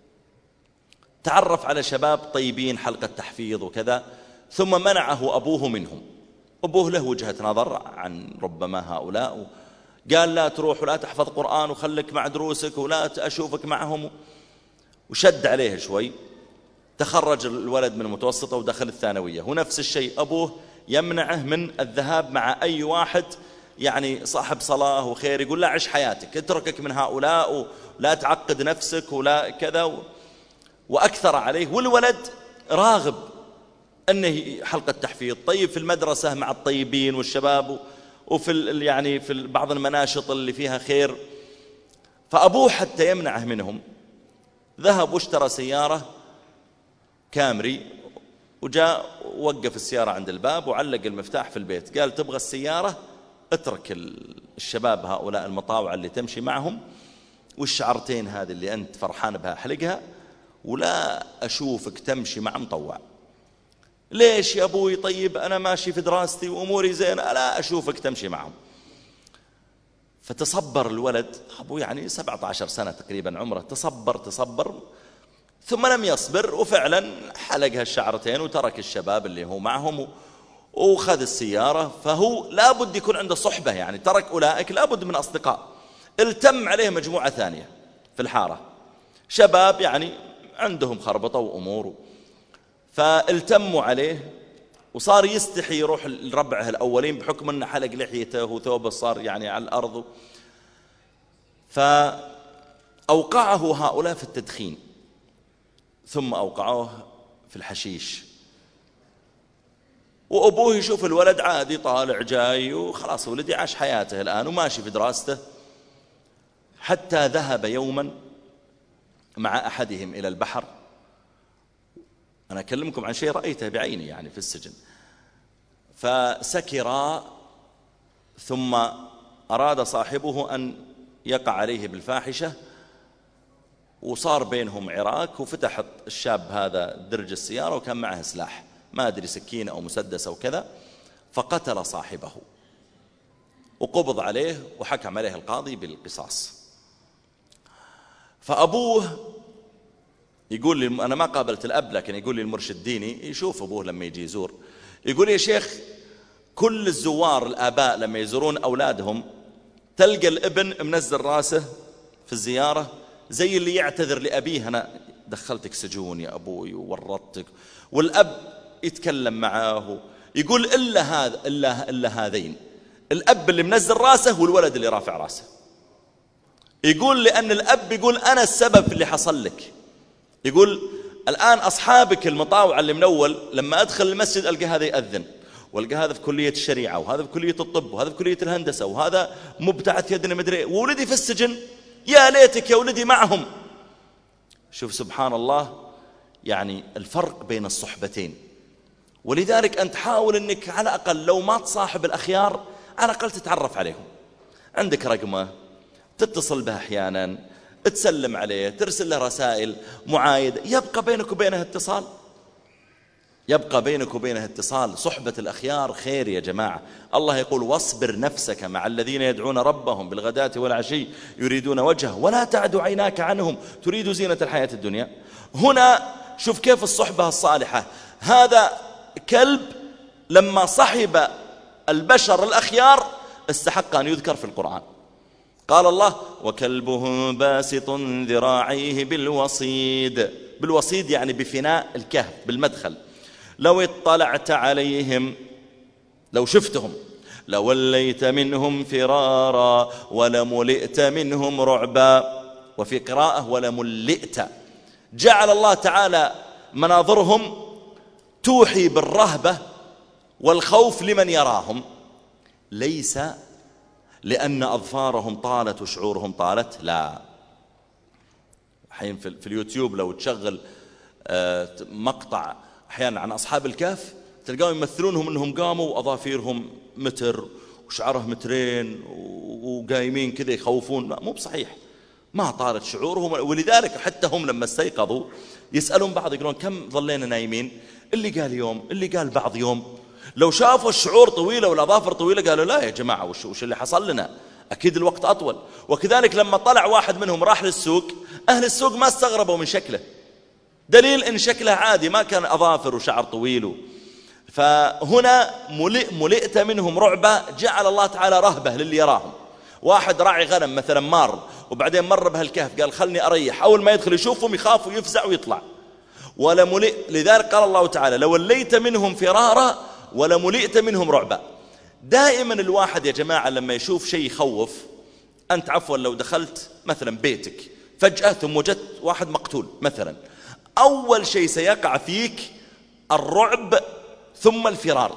تعرف على شباب طيبين حلقة تحفيظ وكذا، ثم منعه أبوه منهم. أبوه له وجهة نظر عن ربما هؤلاء، قال لا تروح ولا تحفظ قرآن وخلك مع دروسك ولا أشوفك معهم، وشد عليه شوي. تخرج الولد من المتوسطة ودخل الثانوية، ونفس الشيء أبوه يمنعه من الذهاب مع أي واحد يعني صاحب صلاة وخير، يقول لا عش حياتك، اتركك من هؤلاء ولا تعقد نفسك ولا كذا، وأكثر عليه. والولد راغب أنه حلقة تحفيظ طيب في المدرسة مع الطيبين والشباب، وفي يعني في بعض المناشط اللي فيها خير. فأبوه حتى يمنعه منهم ذهب واشترى سيارة كامري، وجاء وقف السيارة عند الباب وعلق المفتاح في البيت. قال تبغى السيارة اترك الشباب هؤلاء المطاوع اللي تمشي معهم، والشعرتين هذه اللي أنت فرحان بها احلقها، ولا أشوفك تمشي مع مطوع. ليش يا أبوي؟ طيب أنا ماشي في دراستي وأموري زينة، لا أشوفك تمشي معهم. فتصبر الولد، أبو يعني سبعة عشر سنة تقريبا عمره، تصبر تصبر ثم لم يصبر، وفعلا حلق هالشعرتين وترك الشباب اللي هو معهم وخذ السيارة. فهو لابد يكون عنده صحبة، يعني ترك أولئك لابد من أصدقاء. التم عليه مجموعة ثانية في الحارة، شباب يعني عندهم خربطة وأمور، فالتموا عليه وصار يستحي يروح لربعه الأولين بحكم أنه حلق لحيته وثوبه صار يعني على الأرض. فأوقعه هؤلاء في التدخين، ثم أوقعوه في الحشيش. وأبوه يشوف الولد عادي طالع جاي وخلاص ولدي عاش حياته الآن وماشي في دراسته، حتى ذهب يوما مع أحدهم إلى البحر. أنا أكلمكم عن شيء رأيته بعيني يعني في السجن. فسكرا، ثم أراد صاحبه أن يقع عليه بالفاحشة، وصار بينهم عراك، وفتح الشاب هذا درج السيارة وكان معه سلاح، ما أدري سكينة أو مسدس أو كذا، فقتل صاحبه وقبض عليه وحكم عليه القاضي بالقصاص. فأبوه يقول لي، أنا ما قابلت الأب لكن يقول لي المرشد الديني يشوف أبوه لما يجي يزور، يقول يا شيخ كل الزوار الآباء لما يزورون أولادهم تلقى الابن منزل راسه في الزيارة زي اللي يعتذر لأبيه، أنا دخلتك سجون يا أبوي وورطتك، والأب يتكلم معه. يقول إلا هذا إلا, إلا هذين، الأب اللي منزل راسه والولد اللي رافع راسه. يقول لأن الأب يقول أنا السبب في اللي حصل لك. يقول الآن أصحابك المطاوعة اللي من أول لما أدخل المسجد ألقى هذا يأذن، والقى هذا في كلية الشريعة، وهذا في كلية الطب، وهذا في كلية الهندسة، وهذا مبتعث يدنا مدري، وولدي في السجن، يا ليتك يا ولدي معهم. شوف سبحان الله يعني الفرق بين الصحبتين. ولذلك أنت حاول أنك على الأقل لو ما تصاحب الأخيار على الأقل تتعرف عليهم، عندك رقمه، تتصل به أحيانا، تسلم عليه، ترسل له رسائل معايدة، يبقى بينك وبينه اتصال، يبقى بينك وبينه اتصال. صحبة الأخيار خير يا جماعة. الله يقول واصبر نفسك مع الذين يدعون ربهم بالغداة والعشي يريدون وجهه ولا تعد عيناك عنهم تريد زينة الحياة الدنيا. هنا شوف كيف الصحبة الصالحة. هذا كلب لما صحب البشر الأخيار استحق أن يذكر في القرآن. قال الله وكلبهم باسط ذراعيه بالوصيد، بالوصيد يعني بفناء الكهف بالمدخل، لو اطلعت عليهم لو شفتهم لوليت منهم فرارا ولملئت منهم رعبا، وفي قراءة ولملئت. جعل الله تعالى مناظرهم توحي بالرهبة والخوف لمن يراهم، ليس لأن أظفارهم طالت وشعورهم طالت، لا. حين في اليوتيوب لو تشغل مقطع أحيانا عن أصحاب الكهف تلقاهم يمثلونهم أنهم قاموا وأظافيرهم متر وشعره مترين وقايمين كذا يخوفون، مو بصحيح. ما طالت شعورهم. ولذلك حتى هم لما استيقظوا يسألون بعض يقولون كم ظلينا نايمين؟ اللي قال يوم، اللي قال بعض يوم. لو شافوا الشعور طويلة والأظافر طويلة قالوا لا يا جماعة وش, وش اللي حصل لنا، أكيد الوقت أطول. وكذلك لما طلع واحد منهم راح للسوق، أهل السوق ما استغربوا من شكله، دليل إن شكله عادي، ما كان أظافر وشعر طويل. فهنا ملئ ملئت منهم رعبا، جعل الله تعالى رهبة للي يراهم. واحد راعي غنم مثلا مار وبعدين مر بهالكهف قال خلني أريح، أول ما يدخل يشوفهم يخاف ويفزع ويطلع. ولا ملئ، لذلك قال الله تعالى لوليت منهم فرارا ولملئت منهم رعبا. دائما الواحد يا جماعة لما يشوف شيء يخوف، أنت عفوا لو دخلت مثلا بيتك فجأة ثم وجدت واحد مقتول مثلا، أول شيء سيقع فيك الرعب ثم الفرار،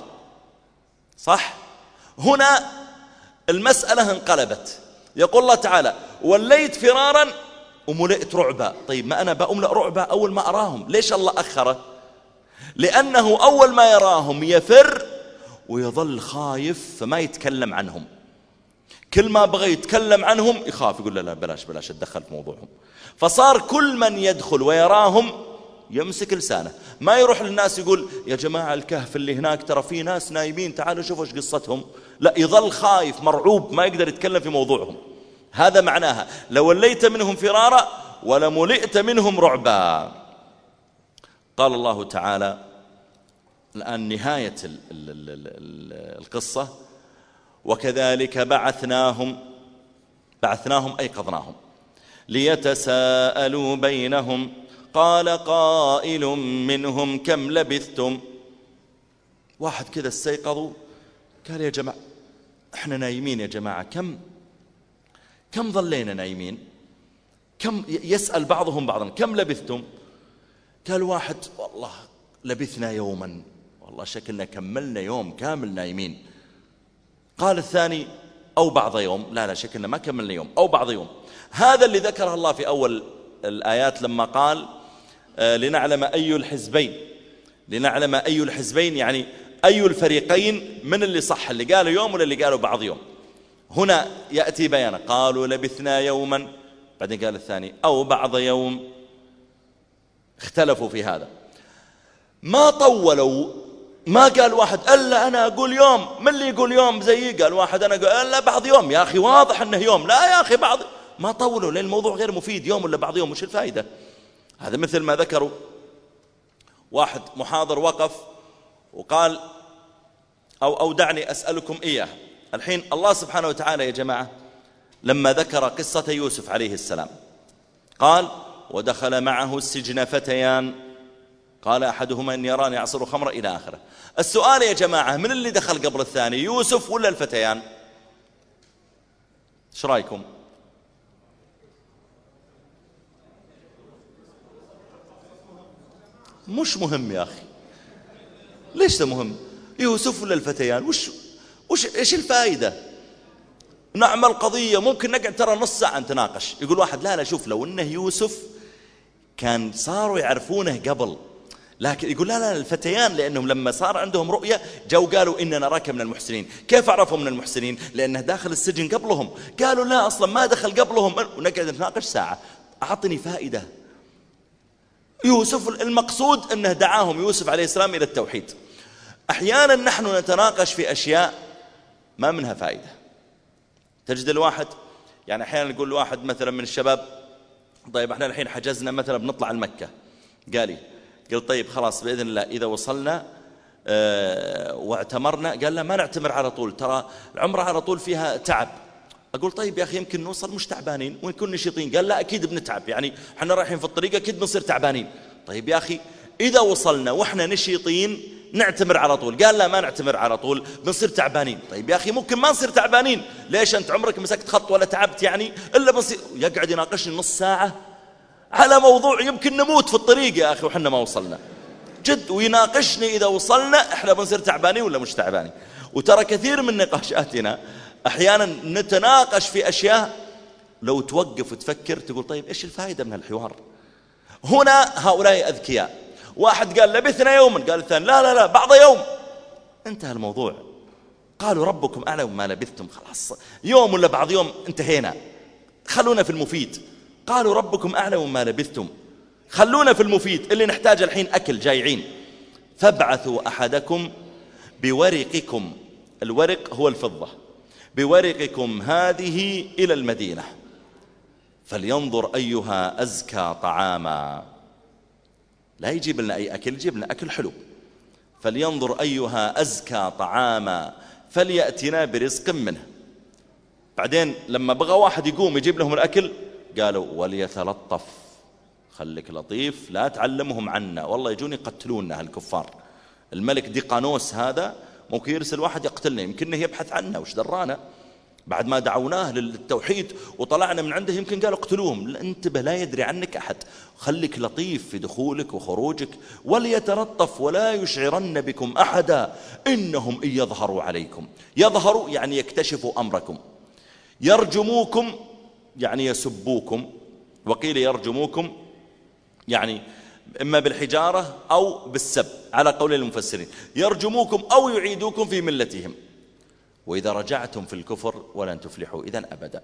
صح؟ هنا المسألة انقلبت، يقول الله تعالى وليت فرارا وملئت رعبا. طيب ما أنا بأملأ رعبا أول ما أراهم، ليش الله أخره؟ لأنه أول ما يراهم يفر ويظل خايف فما يتكلم عنهم. كل ما بغى يتكلم عنهم يخاف، يقول لا لا بلاش بلاش أتدخل في موضوعهم. فصار كل من يدخل ويراهم يمسك لسانه، ما يروح للناس يقول يا جماعة الكهف اللي هناك ترى فيه ناس نايمين تعالوا شوفوا ايش قصتهم، لا، يظل خايف مرعوب ما يقدر يتكلم في موضوعهم. هذا معناها لوليت منهم فرارا ولملئت منهم رعبا. قال الله تعالى الآن نهاية القصة وكذلك بعثناهم بعثناهم أيقظناهم ليتساءلوا بينهم قال قائل منهم كم لبثتم. واحد كذا استيقظوا قال يا جماعة احنا نايمين يا جماعة، كم كم ظلينا نايمين؟ كم يسأل بعضهم بعضا كم لبثتم؟ قال واحد والله لبثنا يوما، والله شكلنا كملنا يوم كامل نايمين. قال الثاني أو بعض يوم، لا لا شكلنا ما كملنا يوم أو بعض يوم. هذا اللي ذكره الله في أول الآيات لما قال آه لنعلم أي الحزبين، لنعلم أي الحزبين يعني أي الفريقين من اللي صح، اللي قالوا يوم ولا اللي قالوا بعض يوم. هنا يأتي بيانا قالوا لبثنا يوما، بعدين قال الثاني أو بعض يوم. اختلفوا في هذا، ما طولوا، ما قال واحد ألا أنا أقول يوم، من اللي يقول يوم زيي؟ قال واحد أنا أقول ألا بعض يوم، يا أخي واضح أنه يوم، لا يا أخي بعض. ما طولوا لأن الموضوع غير مفيد، يوم ولا بعض يوم وش الفائدة؟ هذا مثل ما ذكروا واحد محاضر وقف وقال أو, أو دعني أسألكم إياه. الحين الله سبحانه وتعالى يا جماعة لما ذكر قصة يوسف عليه السلام قال ودخل معه السجن فتيان قال أحدهما إني أراني أعصر خمرا إلى آخره. السؤال يا جماعة من اللي دخل قبل الثاني، يوسف ولا الفتيان؟ ايش رايكم؟ مش مهم يا أخي، ليش ده مهم؟ يوسف ولا الفتيان؟ وش وش ايش الفائدة؟ نعمل قضية ممكن نقعد ترى نص ساعة نتناقش. يقول واحد لا لا شوف لو انه يوسف كان صاروا يعرفونه قبل، لكن يقول لا لا الفتيان لأنهم لما صار عندهم رؤية جو قالوا إننا نراك من المحسنين. كيف عرفوا من المحسنين؟ لأنه داخل السجن قبلهم. قالوا لا أصلا ما دخل قبلهم، ونقعد نتناقش ساعة. أعطني فائدة. يوسف المقصود أنه دعاهم يوسف عليه السلام إلى التوحيد. أحيانا نحن نتناقش في أشياء ما منها فائدة. تجد الواحد يعني أحيانا يقول الواحد مثلا من الشباب طيب احنا الحين حجزنا مثلا بنطلع المكة، قال لي قال طيب خلاص بإذن الله إذا وصلنا اه واعتمرنا، قال لا ما نعتمر على طول، ترى العمرة على طول فيها تعب. أقول طيب يا أخي يمكن نوصل مش تعبانين ونكون نشيطين. قال لا أكيد بنتعب، يعني احنا رايحين في الطريق أكيد بنصير تعبانين. طيب يا أخي إذا وصلنا وإحنا نشيطين نعتمر على طول. قال لا ما نعتمر على طول بنصير تعبانين. طيب يا أخي ممكن ما نصير تعبانين، ليش أنت عمرك مسكت خط ولا تعبت يعني إلا بنصير. يقعد يناقشني نص ساعة على موضوع يمكن نموت في الطريق يا أخي وحنا ما وصلنا جد، ويناقشني إذا وصلنا إحنا بنصير تعبانين ولا مش تعبانين. وترى كثير من نقاشاتنا أحيانا نتناقش في أشياء لو توقف وتفكر تقول طيب إيش الفائدة من الحوار؟ هنا هؤلاء أذكياء، واحد قال لبثنا يوما، قال الثاني لا لا لا بعض يوم. انتهى الموضوع. قالوا ربكم أعلم ما لبثتم، خلاص يوم ولا بعض يوم انتهينا، خلونا في المفيد. قالوا ربكم أعلم ما لبثتم، خلونا في المفيد اللي نحتاج الحين أكل جايعين. فابعثوا أحدكم بورقكم، الورق هو الفضة، بورقكم هذه إلى المدينة فلينظر أيها أزكى طعاما. لا يجيب لنا أي أكل، يجيب لنا أكل حلو. فلينظر أيها أزكى طعاما فليأتنا برزق منه. بعدين لما بغى واحد يقوم يجيب لهم الأكل قالوا وليتلطف، خليك لطيف لا تعلمهم عنا، والله يجون يقتلوننا هالكفار. الملك ديقانوس هذا ممكن يرسل واحد يقتلنا، يمكنه يبحث عنا وش درانا، بعد ما دعوناه للتوحيد وطلعنا من عنده يمكن قالوا اقتلوهم. انتبه لا يدري عنك أحد، خليك لطيف في دخولك وخروجك. وليتلطف ولا يشعرن بكم أحدا إنهم إن يظهروا عليكم، يظهروا يعني يكتشفوا أمركم، يرجموكم يعني يسبوكم، وقيل يرجموكم يعني إما بالحجارة أو بالسب على قول المفسرين، يرجموكم أو يعيدوكم في ملتهم، وإذا رجعتم في الكفر ولن تفلحوا إذن أبدا.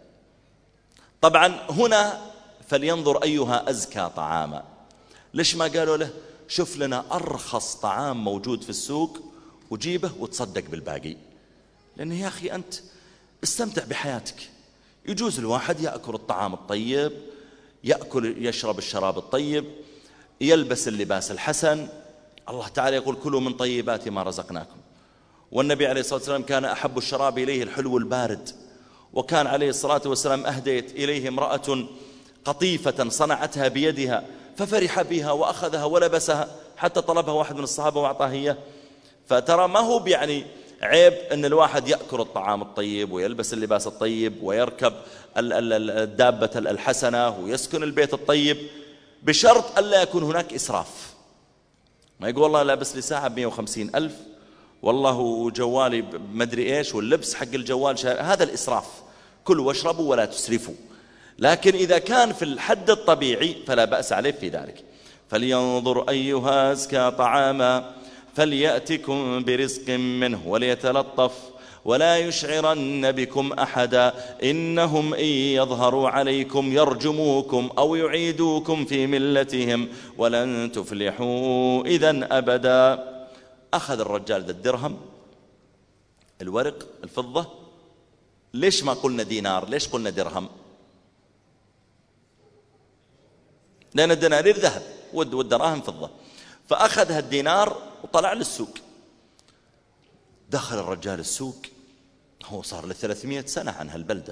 طبعا هنا فلينظر أيها أزكى طعاما، ليش ما قالوا له شوف لنا أرخص طعام موجود في السوق وجيبه وتصدق بالباقي؟ لأن يا أخي أنت استمتع بحياتك. يجوز الواحد يأكل الطعام الطيب، يأكل يشرب الشراب الطيب، يلبس اللباس الحسن. الله تعالى يقول كلوا من طيبات ما رزقناكم، والنبي عليه الصلاة والسلام كان أحب الشراب إليه الحلو البارد، وكان عليه الصلاة والسلام أهديت إليه امرأة قطيفة صنعتها بيدها ففرح بها وأخذها ولبسها، حتى طلبها واحد من الصحابة وأعطاه إياه. فترى ما هو يعني عيب أن الواحد يأكل الطعام الطيب ويلبس اللباس الطيب ويركب الدابة الحسنة ويسكن البيت الطيب، بشرط ألا يكون هناك إسراف. ما يقول والله لابس لي ساعة بمئة وخمسين ألف، والله جوالي مدري إيش، واللبس حق الجوال شهر. هذا الإسراف. كلوا واشربوا ولا تسرفوا. لكن إذا كان في الحد الطبيعي فلا بأس عليه في ذلك. فلينظر أيها أزكى طعاما فليأتكم برزق منه وليتلطف ولا يشعرن بكم أحدا إنهم إن يظهروا عليكم يرجموكم أو يعيدوكم في ملتهم ولن تفلحوا إذن أبدا. أخذ الرجال ذا الدرهم، الورق، الفضة. ليش ما قلنا دينار؟ ليش قلنا درهم؟ لأن الدنانير ذهب والدراهم فضة. فأخذها الدينار وطلع للسوق. دخل الرجال السوق، هو صار له ثلاثمئة سنة عن هالبلدة،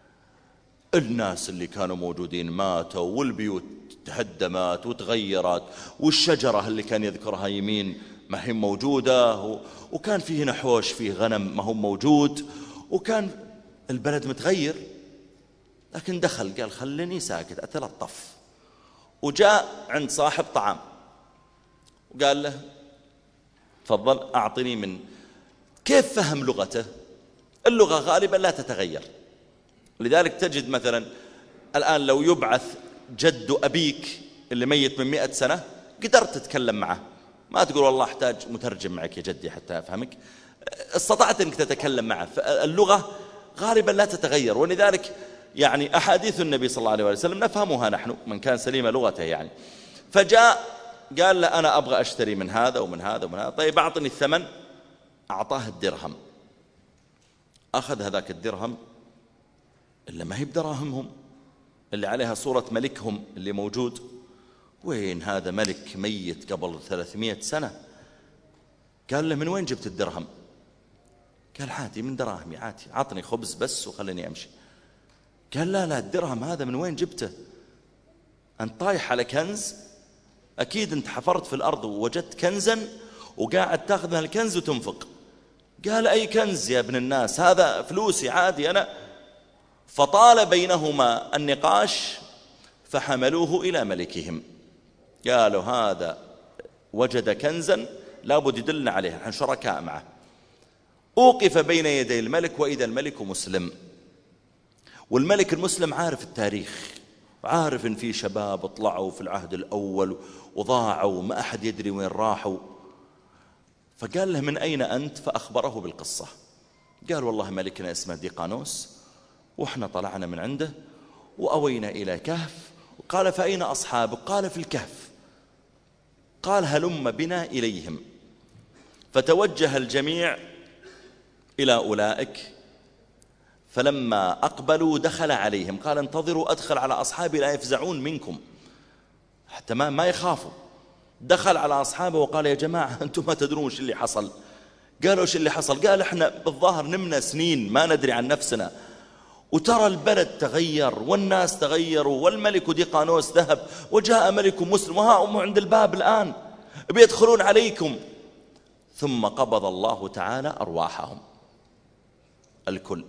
الناس اللي كانوا موجودين ماتوا، والبيوت تهدمت وتغيرت، والشجرة اللي كان يذكرها يمين ما هي موجودة، وكان فيه نحوش فيه غنم ما هو موجود، وكان البلد متغير. لكن دخل قال خلني ساكت أتلطف، وجاء عند صاحب طعام وقال له تفضل أعطني من. كيف فهم لغته؟ اللغة غالبا لا تتغير، لذلك تجد مثلا الآن لو يبعث جد أبيك اللي ميت من مئة سنة قدرت تتكلم معه، ما تقول والله أحتاج مترجم معك يا جدي حتى أفهمك، استطعت أنك تتكلم معه. فاللغة غالبا لا تتغير، ولذلك يعني أحاديث النبي صلى الله عليه وسلم نفهمها نحن من كان سليم لغته يعني. فجاء قال له أنا أبغى أشتري من هذا ومن هذا ومن هذا، طيب أعطني الثمن. أعطاه الدرهم. أخذ هذاك الدرهم إلا ما هي بدراهمهم اللي عليها صورة ملكهم اللي موجود. وين هذا ملك ميت قبل ثلاثمئة سنة؟ قال له من وين جبت الدرهم؟ قال عادي من دراهمي عادي، عطني خبز بس وخليني أمشي. قال لا لا الدرهم هذا من وين جبته؟ أنت طايح على كنز، أكيد أنت حفرت في الأرض ووجدت كنزا وقاعد تأخذ من الكنز وتنفق. قال أي كنز يا ابن الناس، هذا فلوسي عادي أنا. فطال بينهما النقاش فحملوه إلى ملكهم، قالوا هذا وجد كنزا لابد يدلنا عليه، نحن شركاء معه. أوقف بين يدي الملك وإذا الملك مسلم، والملك المسلم عارف التاريخ، عارف إن في شباب طلعوا في العهد الأول وضاعوا ما أحد يدري وين راحوا. فقال له من أين أنت؟ فأخبره بالقصة. قال والله ملكنا اسمه ديقانوس، وإحنا طلعنا من عنده وأوينا إلى كهف قال فأين أصحابك؟ قال في الكهف. قال هلم بنا إليهم. فتوجه الجميع إلى أولئك، فلما أقبلوا دخل عليهم قال انتظروا أدخل على أصحابي لا يفزعون منكم، حتى ما, ما يخافوا. دخل على أصحابه وقال يا جماعة أنتم ما تدرون شو اللي حصل. قالوا شو اللي حصل؟ قال احنا بالظاهر نمنا سنين ما ندري عن نفسنا، وترى البلد تغير والناس تغيروا والملك ديقانوس ذهب وجاء ملك مسلم وها هم عند الباب الآن بيدخلون عليكم. ثم قبض الله تعالى أرواحهم الكل،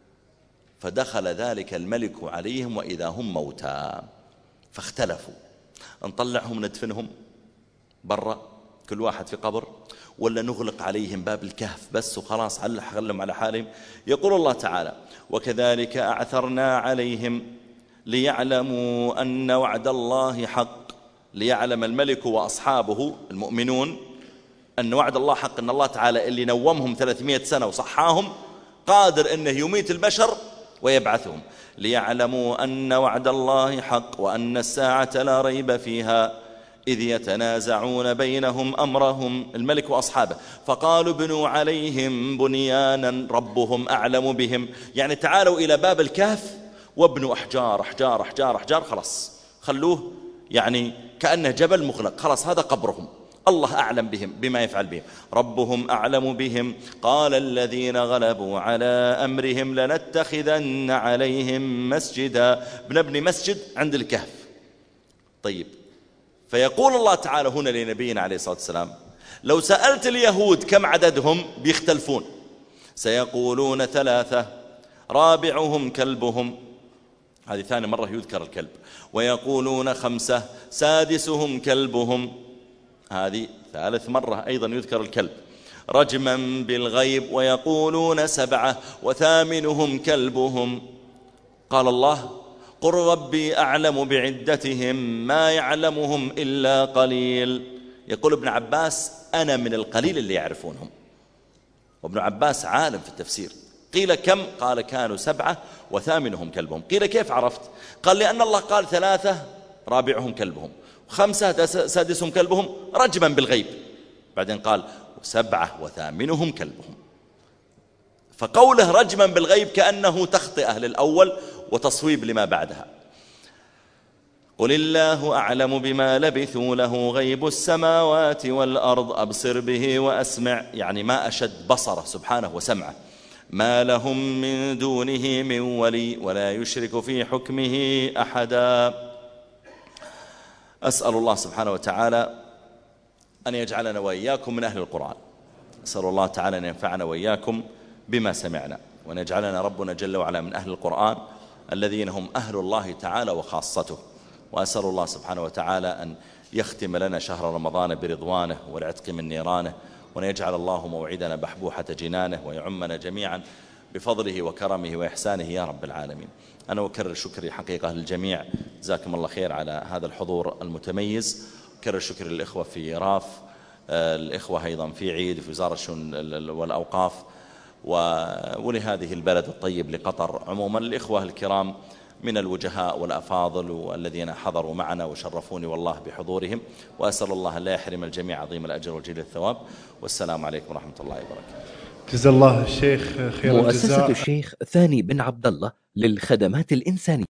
فدخل ذلك الملك عليهم وإذا هم موتى. فاختلفوا نطلعهم ندفنهم برا كل واحد في قبر، ولا نغلق عليهم باب الكهف بس وخلاص خلهم على حالهم. يقول الله تعالى وكذلك أعثرنا عليهم ليعلموا أن وعد الله حق. ليعلم الملك وأصحابه المؤمنون أن وعد الله حق، أن الله تعالى اللي نومهم ثلاثمائة سنة وصحاهم قادر أنه يميت البشر ويبعثهم. ليعلموا أن وعد الله حق وأن الساعة لا ريب فيها إذ يتنازعون بينهم أمرهم، الملك وأصحابه، فقالوا بنوا عليهم بنيانا ربهم أعلم بهم. يعني تعالوا إلى باب الكهف وابنوا أحجار أحجار أحجار أحجار، خلاص خلوه يعني كأنه جبل مغلق، خلاص هذا قبرهم، الله أعلم بهم بما يفعل بهم. ربهم أعلم بهم. قال الذين غلبوا على أمرهم لنتخذن عليهم مسجدا، بنبني مسجد عند الكهف. طيب، فيقول الله تعالى هنا لنبينا عليه الصلاة والسلام لو سألت اليهود كم عددهم بيختلفون، سيقولون ثلاثة رابعهم كلبهم، هذه ثاني مرة يذكر الكلب، ويقولون خمسة سادسهم كلبهم، هذه ثالث مرة أيضا يذكر الكلب، رجما بالغيب، ويقولون سبعة وثامنهم كلبهم. قال الله قل ربي أعلم بعدتهم ما يعلمهم إلا قليل. يقول ابن عباس أنا من القليل اللي يعرفونهم، وابن عباس عالم في التفسير. قيل كم؟ قال كانوا سبعة وثامنهم كلبهم. قيل كيف عرفت؟ قال لأن الله قال ثلاثة رابعهم كلبهم، خمسة سادسهم كلبهم رجما بالغيب، بعدين قال سبعة وثامنهم كلبهم. فقوله رجما بالغيب كأنه تخطئة للأول وتصويب لما بعدها. قل الله أعلم بما لبثوا له غيب السماوات والأرض أبصر به وأسمع، يعني ما أشد بصره سبحانه وسمعه. ما لهم من دونه من ولي ولا يشرك في حكمه أحدا. أسأل الله سبحانه وتعالى أن يجعلنا وإياكم من أهل القرآن. أسأل الله تعالى أن ينفعنا وإياكم بما سمعنا، وأن يجعلنا ربنا جل وعلا من أهل القرآن الذين هم أهل الله تعالى وخاصته. وأسأل الله سبحانه وتعالى أن يختم لنا شهر رمضان برضوانه والعتق من نيرانه، وأن يجعل الله موعدنا بحبوحة جنانه، ويعمنا جميعا بفضله وكرمه وإحسانه يا رب العالمين. أنا أكرر شكري حقيقة للجميع، جزاكم الله خير على هذا الحضور المتميز. أكرر شكري للإخوة في راف، الإخوة أيضا في عيد في وزارة الشؤون والأوقاف، ولهذه البلد الطيب لقطر عموما، الإخوة الكرام من الوجهاء والأفاضل والذين حضروا معنا وشرفوني والله بحضورهم. وأسأل الله لا يحرم الجميع عظيم الأجر وجزيل الثواب. والسلام عليكم ورحمة الله وبركاته. جزا الله الشيخ خير الجزاء. مؤسسة الشيخ ثاني بن عبد الله للخدمات الإنسانية.